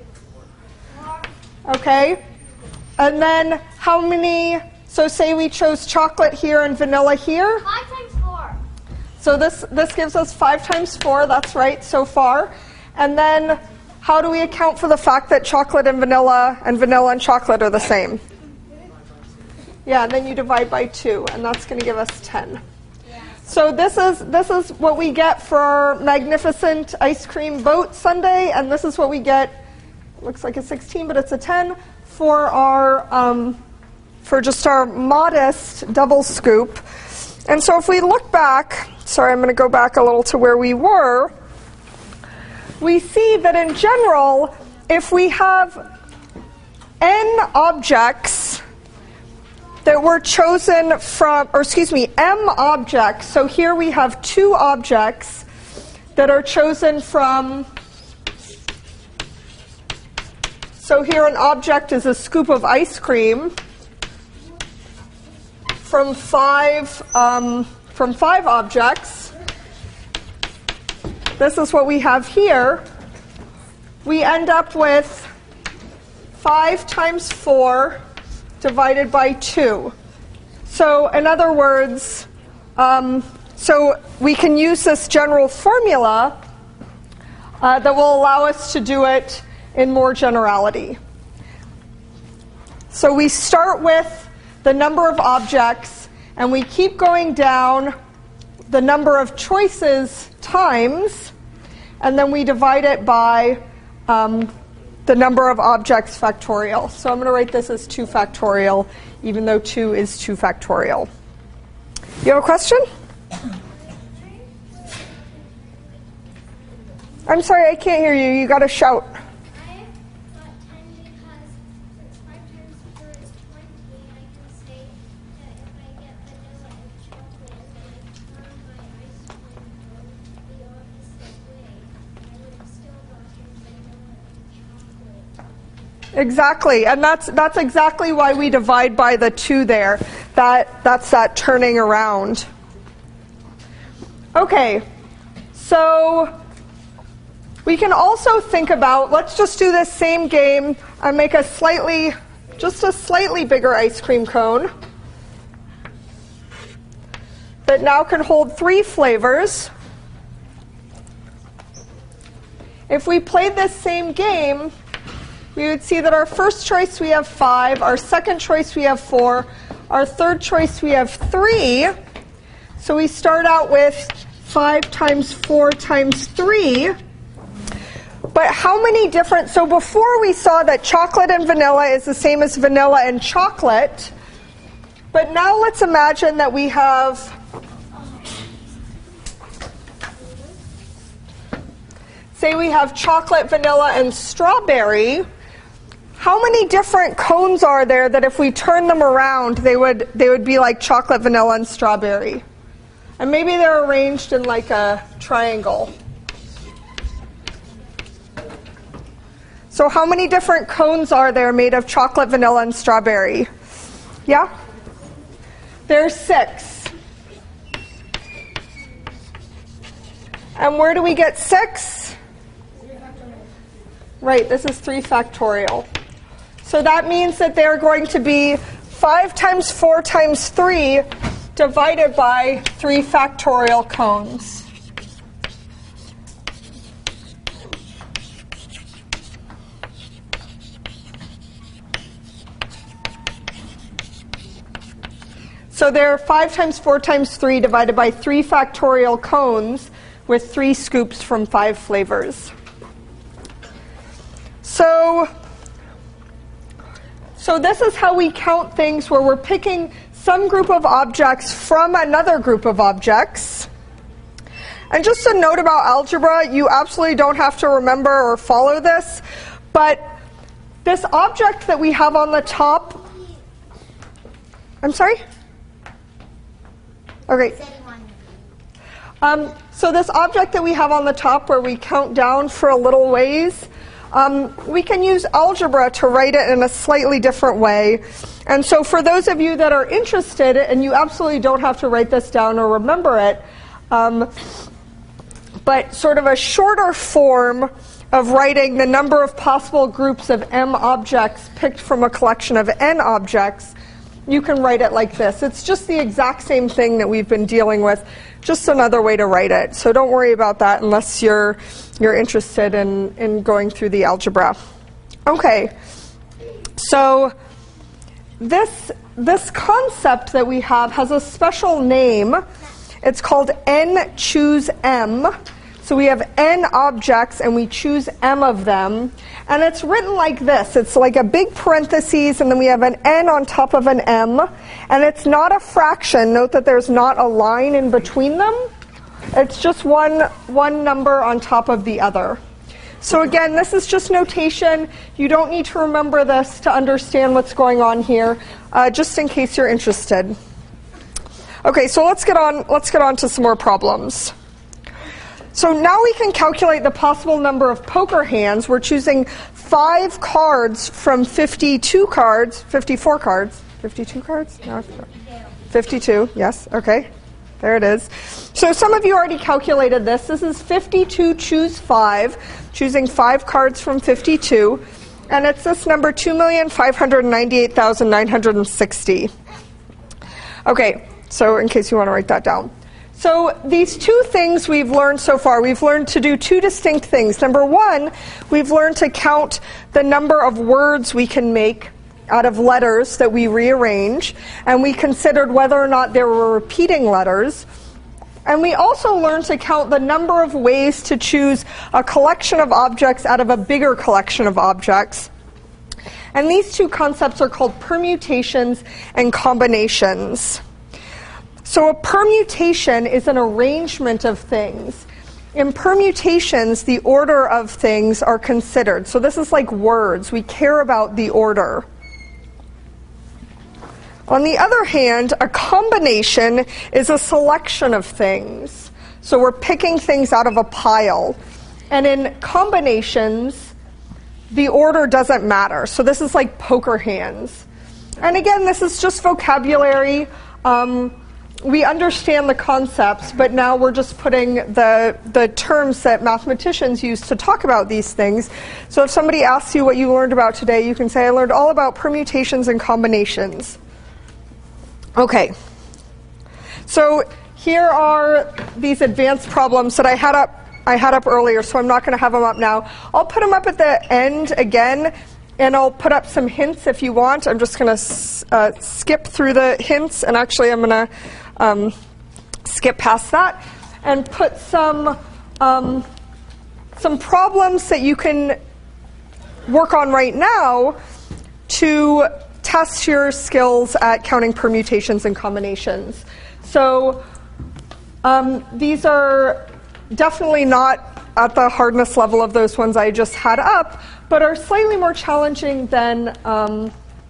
Okay. And then how many, so say we chose chocolate here and vanilla here. Five times four. So this, this gives us five times four, that's right, so far. And then how do we account for the fact that chocolate and vanilla and vanilla and chocolate are the same? Yeah, and then you divide by two, and that's going to give us ten. So this is this is what we get for our magnificent ice cream boat sundae, and this is what we get. Looks like a sixteen, but it's a ten for our um, for just our modest double scoop. And so if we look back, sorry, I'm going to go back a little to where we were. We see that in general, if we have n objects that were chosen from, or excuse me, m objects. So here we have two objects that are chosen from, so here an object is a scoop of ice cream from five, um, from five objects. This is what we have here. We end up with five times four divided by two. So in other words, um, so we can use this general formula uh, that will allow us to do it in more generality. So we start with the number of objects, and we keep going down the number of choices times, and then we divide it by um, the number of objects factorial. So I'm going to write this as two factorial, even though two is two factorial. You have a question? I'm sorry, I can't hear you. You got to shout. Exactly, and that's that's exactly why we divide by the two there. That that's that turning around. Okay, so we can also think about, let's just do this same game and make a slightly, just a slightly bigger ice cream cone that now can hold three flavors. If we played this same game, we would see that our first choice we have five, our second choice we have four, our third choice we have three. So we start out with five times four times three. But how many different, so before we saw that chocolate and vanilla is the same as vanilla and chocolate, but now let's imagine that we have say we have chocolate, vanilla, and strawberry. How many different cones are there that if we turn them around, they would they would be like chocolate, vanilla, and strawberry? And maybe they're arranged in like a triangle. So how many different cones are there made of chocolate, vanilla, and strawberry? Yeah? There's six. And where do we get six? Right, this is three factorial. So that means that they're going to be five times four times three divided by three factorial cones. So they're five times four times three divided by three factorial cones with three scoops from five flavors. So, so this is how we count things, where we're picking some group of objects from another group of objects. And just a note about algebra, you absolutely don't have to remember or follow this, but this object that we have on the top, I'm sorry? Okay. Um, so this object that we have on the top where we count down for a little ways, um, we can use algebra to write it in a slightly different way. And so for those of you that are interested, and you absolutely don't have to write this down or remember it, um, but sort of a shorter form of writing the number of possible groups of M objects picked from a collection of N objects, you can write it like this. It's just the exact same thing that we've been dealing with, just another way to write it. So don't worry about that unless you're you're interested in, in going through the algebra. Okay, so this this concept that we have has a special name. It's called N choose M. So we have N objects and we choose M of them. And it's written like this. It's like a big parentheses and then we have an N on top of an M. And it's not a fraction. Note that there's not a line in between them. It's just one, one number on top of the other. So again, this is just notation. You don't need to remember this to understand what's going on here, uh, just in case you're interested. Okay, so let's get on, let's get on to some more problems. So now we can calculate the possible number of poker hands. We're choosing five cards from fifty-two cards, fifty-four cards, fifty-two cards? No, fifty-two, yes, okay. There it is. So some of you already calculated this. This is fifty-two choose five, choosing five cards from fifty-two. And it's this number, two million five hundred ninety-eight thousand nine hundred sixty. Okay, so in case you want to write that down. So these two things we've learned so far, we've learned to do two distinct things. Number one, we've learned to count the number of words we can make out of letters that we rearrange, and we considered whether or not there were repeating letters. And we also learned to count the number of ways to choose a collection of objects out of a bigger collection of objects. And these two concepts are called permutations and combinations. So a permutation is an arrangement of things. In permutations, the order of things are considered. So this is like words. We care about the order. On the other hand, a combination is a selection of things. So we're picking things out of a pile. And in combinations, the order doesn't matter. So this is like poker hands. And again, this is just vocabulary. Um, we understand the concepts, but now we're just putting the, the terms that mathematicians use to talk about these things. So if somebody asks you what you learned about today, you can say, I learned all about permutations and combinations. Okay, so here are these advanced problems that I had up I had up earlier, so I'm not going to have them up now. I'll put them up at the end again, and I'll put up some hints if you want. I'm just going to uh, skip through the hints, and actually I'm going to um, skip past that and put some um, some problems that you can work on right now to test your skills at counting permutations and combinations. So um, these are definitely not at the hardness level of those ones I just had up, but are slightly more challenging than um,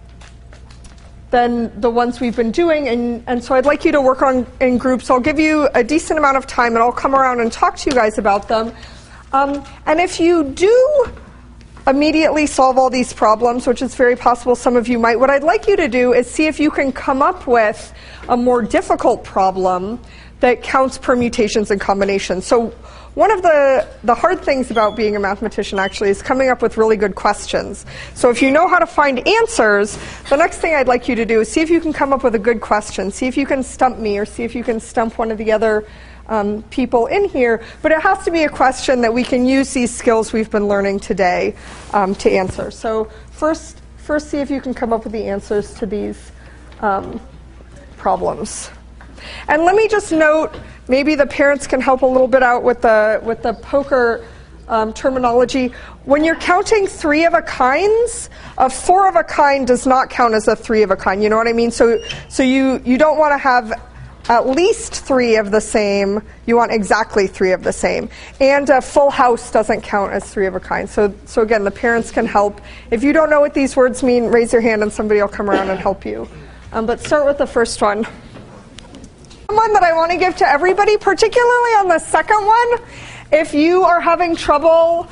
than the ones we've been doing. And, and so I'd like you to work on in groups. I'll give you a decent amount of time, and I'll come around and talk to you guys about them. Um, and if you do immediately solve all these problems, which is very possible some of you might, what I'd like you to do is see if you can come up with a more difficult problem that counts permutations and combinations. So one of the, the hard things about being a mathematician actually is coming up with really good questions. So if you know how to find answers, the next thing I'd like you to do is see if you can come up with a good question. See if you can stump me, or see if you can stump one of the other Um, people in here, but it has to be a question that we can use these skills we've been learning today um, to answer. So first, first see if you can come up with the answers to these um, problems. And let me just note, maybe the parents can help a little bit out with the with the poker um, terminology. When you're counting three of a kinds, a four of a kind does not count as a three of a kind. You know what I mean? So, so you you don't want to have at least three of the same. You want exactly three of the same. And a full house doesn't count as three of a kind. So, so again, the parents can help. If you don't know what these words mean, raise your hand and somebody will come around and help you. Um, but start with the first one. One that I want to give to everybody, particularly on the second one. If you are having trouble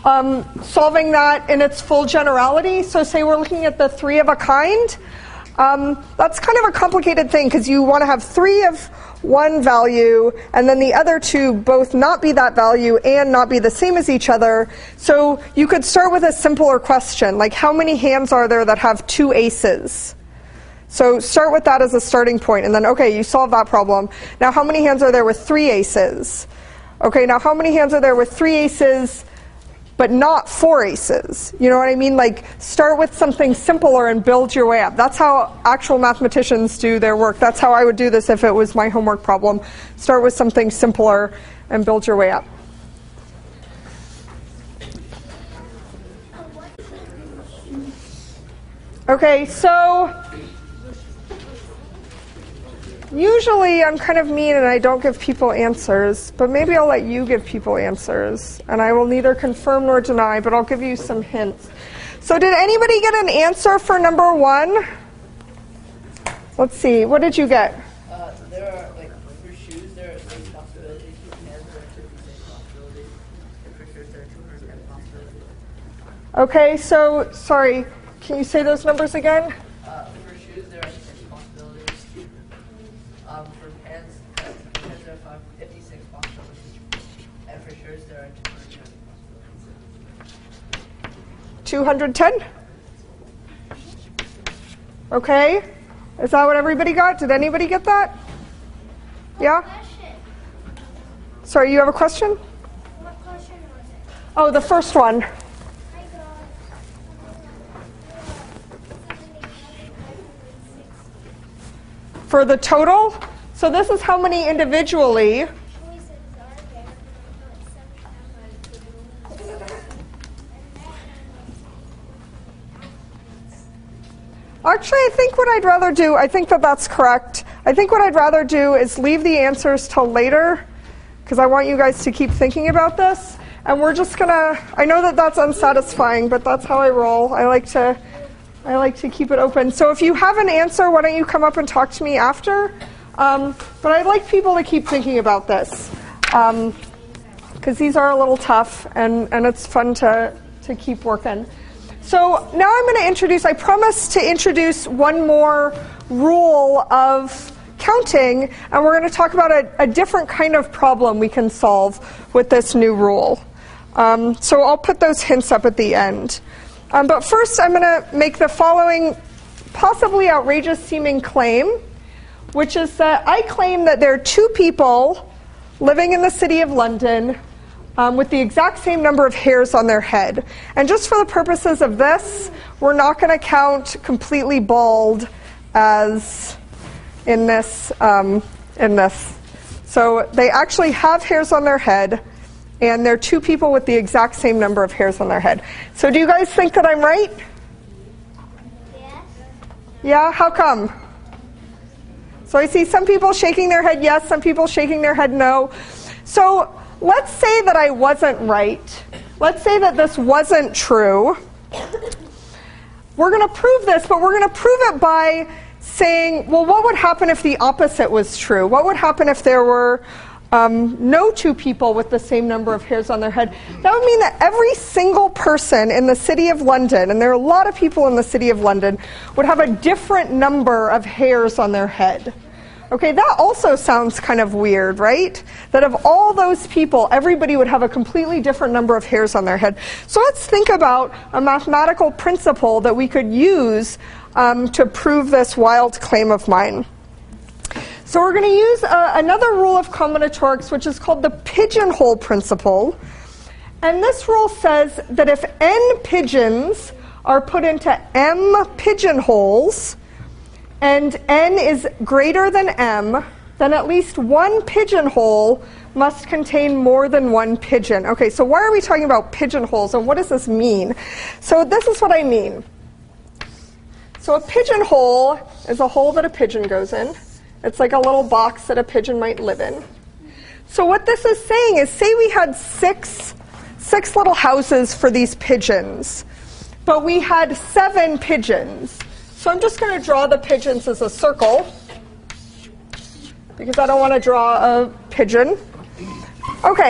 um, solving that in its full generality. So say we're looking at the three of a kind. Um, that's kind of a complicated thing because you want to have three of one value and then the other two both not be that value and not be the same as each other. So you could start with a simpler question, like how many hands are there that have two aces? So start with that as a starting point, and then, okay, you solve that problem. Now how many hands are there with three aces? Okay, now how many hands are there with three aces but not four aces? You know what I mean? Like, start with something simpler and build your way up. That's how actual mathematicians do their work. That's how I would do this if it was my homework problem. Start with something simpler and build your way up. Okay, so usually I'm kind of mean and I don't give people answers, but maybe I'll let you give people answers. And I will neither confirm nor deny, but I'll give you some hints. So did anybody get an answer for number one? Let's see, what did you get? Uh, there are, like, for shoes, there are six possibilities. For pens, there are fifty-six possibilities. And for shirts, there are two hundred ten possibilities. Okay, so, sorry, can you say those numbers again? Uh, for shoes, there are six possibilities. Um, for pens, uh, pens there are fifty-six possibilities. And for shirts, there are two hundred ten possibilities. two hundred ten? Okay. Is that what everybody got? Did anybody get that? Yeah? Sorry, you have a question? What question was it? Oh, the first one. I got For the total? So this is how many individually. choices are there. Actually, I think what I'd rather do, I think that that's correct. I think what I'd rather do is leave the answers till later, because I want you guys to keep thinking about this. And we're just gonna, I know that that's unsatisfying, but that's how I roll. I like to, I like to keep it open. So if you have an answer, why don't you come up and talk to me after? Um, but I'd like people to keep thinking about this, because um, these are a little tough, and, and it's fun to, to keep working. So now I'm going to introduce, I promised to introduce one more rule of counting, and we're going to talk about a, a different kind of problem we can solve with this new rule. Um, so I'll put those hints up at the end. Um, but first I'm going to make the following possibly outrageous seeming claim, which is that I claim that there are two people living in the city of London Um, with the exact same number of hairs on their head. And just for the purposes of this, we're not going to count completely bald as in this, um, in this. So they actually have hairs on their head, and they're two people with the exact same number of hairs on their head. So do you guys think that I'm right? Yes. Yeah? How come? So I see some people shaking their head yes, some people shaking their head no. So let's say that I wasn't right. Let's say that this wasn't true. We're going to prove this, but we're going to prove it by saying, well, what would happen if the opposite was true? What would happen if there were um, no two people with the same number of hairs on their head? That would mean that every single person in the city of London, and there are a lot of people in the city of London, would have a different number of hairs on their head. Okay, that also sounds kind of weird, right? That of all those people, everybody would have a completely different number of hairs on their head. So let's think about a mathematical principle that we could use um, to prove this wild claim of mine. So we're going to use uh, another rule of combinatorics, which is called the pigeonhole principle. And this rule says that if n pigeons are put into m pigeonholes, and n is greater than m, then at least one pigeonhole must contain more than one pigeon. Okay, so why are we talking about pigeonholes, and what does this mean? So this is what I mean. So a pigeonhole is a hole that a pigeon goes in. It's like a little box that a pigeon might live in. So what this is saying is, say we had six, six little houses for these pigeons, but we had seven pigeons. So I'm just going to draw the pigeons as a circle, because I don't want to draw a pigeon. Okay,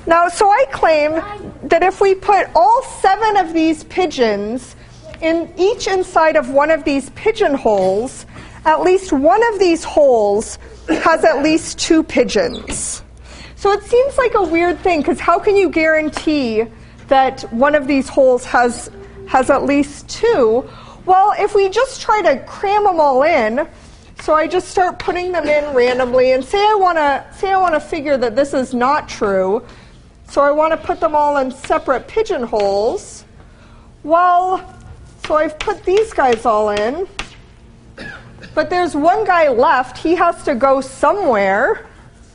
Now, so I claim that if we put all seven of these pigeons in each inside of one of these pigeonholes, at least one of these holes has at least two pigeons. So it seems like a weird thing, because how can you guarantee that one of these holes has has at least two? Well, if we just try to cram them all in, so I just start putting them in randomly, and say I want to say I want to figure that this is not true, so I want to put them all in separate pigeonholes. Well, so I've put these guys all in, but there's one guy left. He has to go somewhere.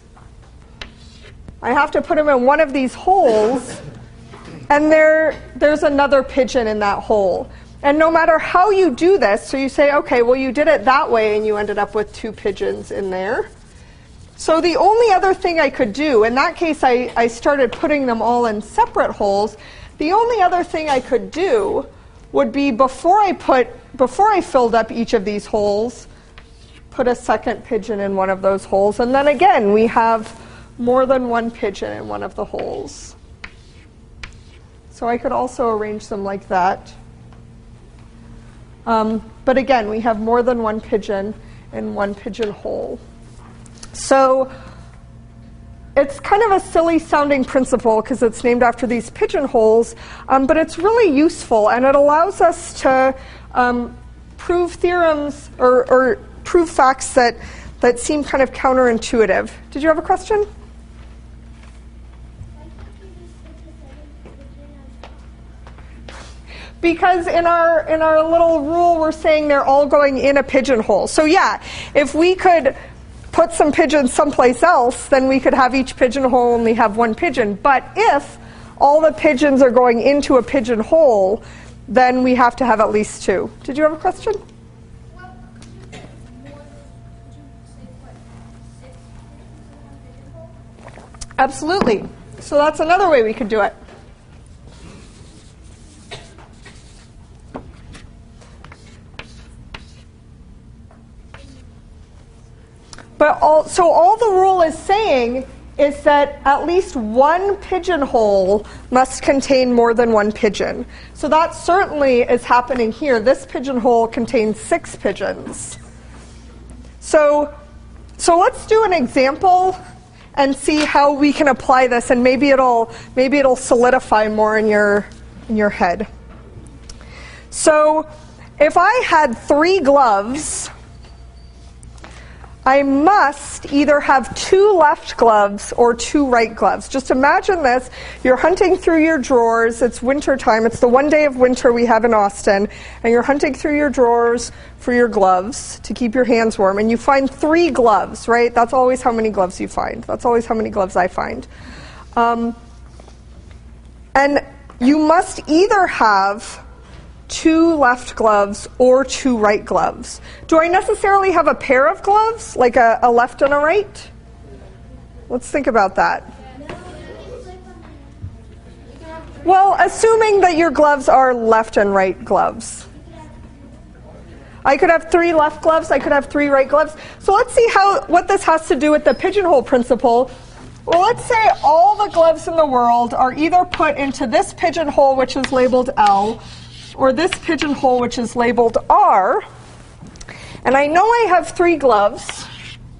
I have to put him in one of these holes, and there there's another pigeon in that hole. And no matter how you do this, so you say, okay, well, you did it that way, and you ended up with two pigeons in there. So the only other thing I could do, in that case, I, I started putting them all in separate holes. The only other thing I could do would be before I put, before I filled up each of these holes, put a second pigeon in one of those holes. And then again, we have more than one pigeon in one of the holes. So I could also arrange them like that. Um, but again, we have more than one pigeon in one pigeon hole. So it's kind of a silly sounding principle because it's named after these pigeonholes, um, but it's really useful, and it allows us to um, prove theorems or, or prove facts that, that seem kind of counterintuitive. Did you have a question? Because in our in our little rule, we're saying they're all going in a pigeonhole. So yeah, if we could put some pigeons someplace else, then we could have each pigeonhole only have one pigeon. But if all the pigeons are going into a pigeonhole, then we have to have at least two. Did you have a question? Absolutely. So that's another way we could do it. But all, so all the rule is saying is that at least one pigeonhole must contain more than one pigeon. So that certainly is happening here. This pigeonhole contains six pigeons. So, so let's do an example and see how we can apply this, and maybe it'll maybe it'll solidify more in your in your head. So, if I had three gloves, I must either have two left gloves or two right gloves. Just imagine this. You're hunting through your drawers. It's winter time. It's the one day of winter we have in Austin. And you're hunting through your drawers for your gloves to keep your hands warm. And you find three gloves, right? That's always how many gloves you find. That's always how many gloves I find. Um, and you must either have two left gloves or two right gloves. Do I necessarily have a pair of gloves, like a, a left and a right? Let's think about that. Well, assuming that your gloves are left and right gloves. I could have three left gloves, I could have three right gloves. So let's see how what this has to do with the pigeonhole principle. Well, let's say all the gloves in the world are either put into this pigeonhole, which is labeled L, or this pigeonhole, which is labeled R, and I know I have three gloves,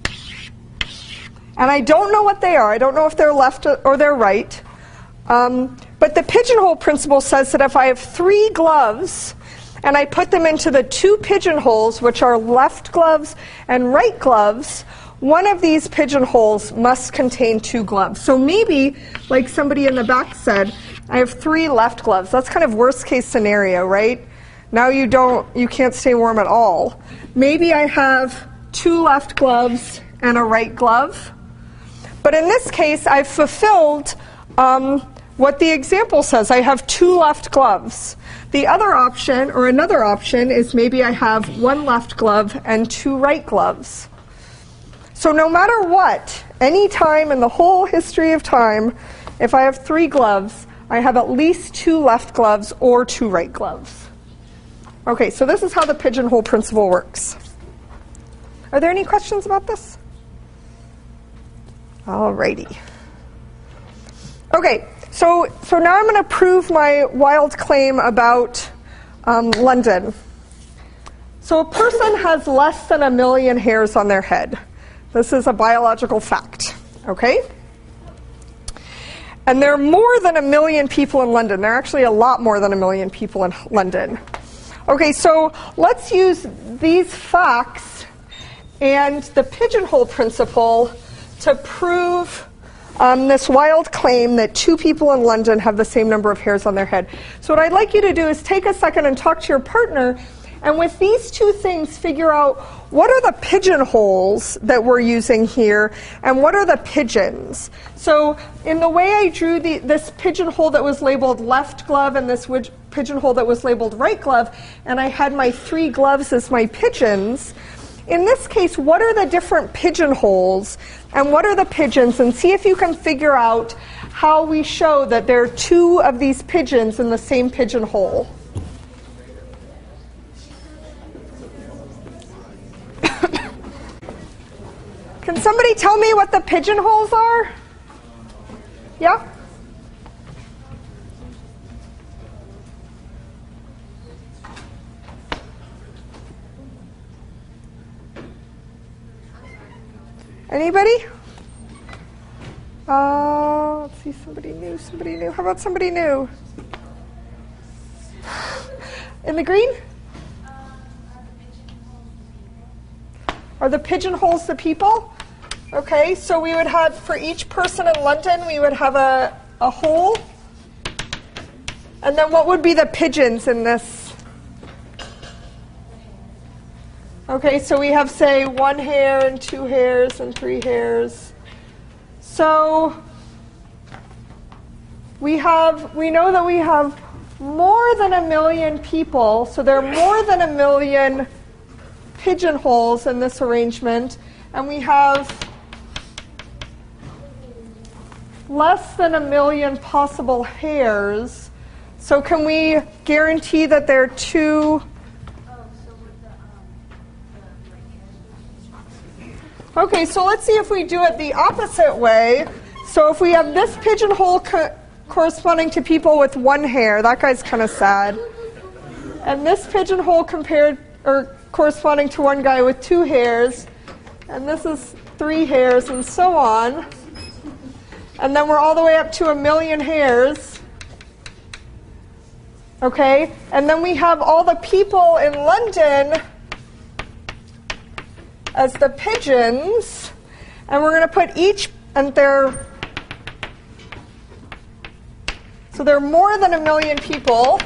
and I don't know what they are. I don't know if they're left or they're right, um, but the pigeonhole principle says that if I have three gloves, and I put them into the two pigeonholes, which are left gloves and right gloves, one of these pigeonholes must contain two gloves. So maybe, like somebody in the back said, I have three left gloves. That's kind of worst case scenario, right? Now you don't, you can't stay warm at all. Maybe I have two left gloves and a right glove. But in this case, I've fulfilled um, what the example says. I have two left gloves. The other option, or another option, is maybe I have one left glove and two right gloves. So no matter what, any time in the whole history of time, if I have three gloves, I have at least two left gloves or two right gloves. Okay, so this is how the pigeonhole principle works. Are there any questions about this? Alrighty. Okay, so, so now I'm going to prove my wild claim about um, London. So a person has less than a million hairs on their head. This is a biological fact, okay? And there are more than a million people in London. There are actually a lot more than a million people in London. Okay, so let's use these facts and the pigeonhole principle to prove um, this wild claim that two people in London have the same number of hairs on their head. So what I'd like you to do is take a second and talk to your partner, and with these two things, figure out what are the pigeonholes that we're using here, and what are the pigeons. So in the way I drew the, this pigeonhole that was labeled left glove and this widg- pigeonhole that was labeled right glove, and I had my three gloves as my pigeons, in this case, what are the different pigeonholes and what are the pigeons? And see if you can figure out how we show that there are two of these pigeons in the same pigeonhole. Can somebody tell me what the pigeonholes are? Yeah? Anybody? Uh, let's see, somebody new, somebody new. How about somebody new? In the green? Are the pigeonholes the people? Okay, so we would have, for each person in London, we would have a, a hole. And then what would be the pigeons in this? Okay, so we have, say, one hair and two hairs and three hairs. So we have, we know that we have more than a million people, so there are more than a million pigeonholes in this arrangement, and we have less than a million possible hairs. So can we guarantee that there are two? Okay, so let's see if we do it the opposite way. So if we have this pigeonhole co- corresponding to people with one hair, that guy's kind of sad, and this pigeonhole compared or corresponding to one guy with two hairs, and this is three hairs, and so on. And then we're all the way up to a million hairs. Okay, and then we have all the people in London as the pigeons, and we're going to put each, and they're, so there are more than a million people,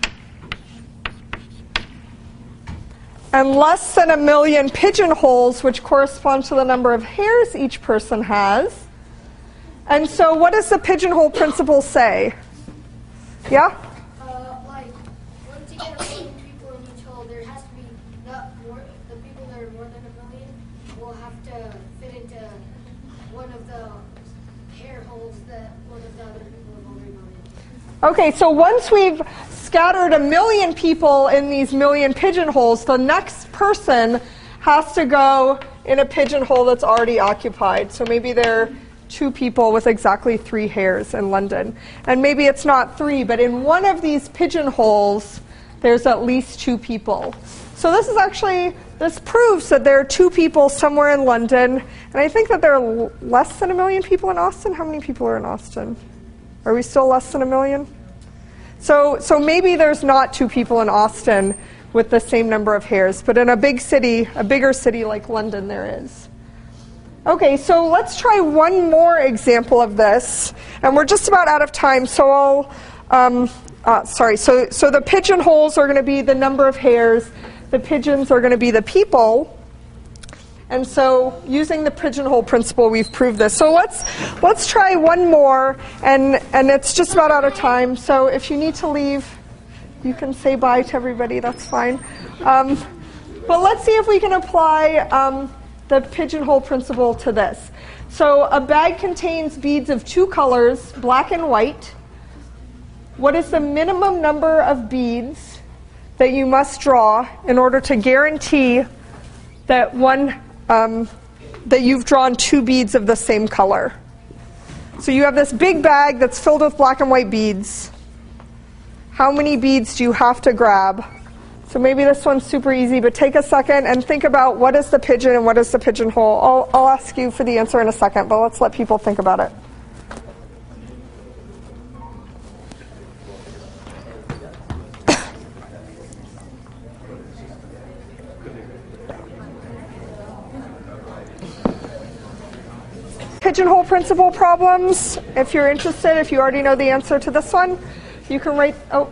and less than a million pigeonholes, which correspond to the number of hairs each person has. And so what does the pigeonhole principle say? Yeah? Uh, like, once you get a million people in each hole, there has to be not more, the people that are more than a million will have to fit into one of the hair holes that one of the other people have already million. Okay, so once we've scattered a million people in these million pigeonholes, the next person has to go in a pigeonhole that's already occupied. So maybe there are two people with exactly three hairs in London. And maybe it's not three, but in one of these pigeonholes, there's at least two people. So this is actually, this proves that there are two people somewhere in London. And I think that there are l- less than a million people in Austin. How many people are in Austin? Are we still less than a million? So, so maybe there's not two people in Austin with the same number of hairs, but in a big city, a bigger city like London, there is. Okay, so let's try one more example of this, and we're just about out of time, so I'll, um, uh, sorry, so, so the pigeonholes are going to be the number of hairs, the pigeons are going to be the people, and so using the pigeonhole principle, we've proved this. So let's let's try one more, and, and it's just about out of time, so if you need to leave, you can say bye to everybody, that's fine. Um, but let's see if we can apply um, the pigeonhole principle to this. So a bag contains beads of two colors, black and white. What is the minimum number of beads that you must draw in order to guarantee that one um, that you've drawn two beads of the same color? So you have this big bag that's filled with black and white beads. How many beads do you have to grab? So maybe this one's super easy, but take a second and think about what is the pigeon and what is the pigeonhole. I'll, I'll ask you for the answer in a second, but let's let people think about it. Pigeonhole principle problems. If you're interested, if you already know the answer to this one, you can write, oh.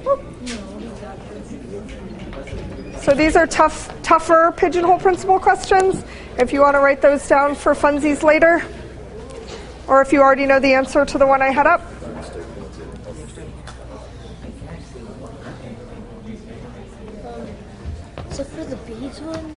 So these are tough, tougher pigeonhole principle questions. If you want to write those down for funsies later, or if you already know the answer to the one I had up. So for the beads one?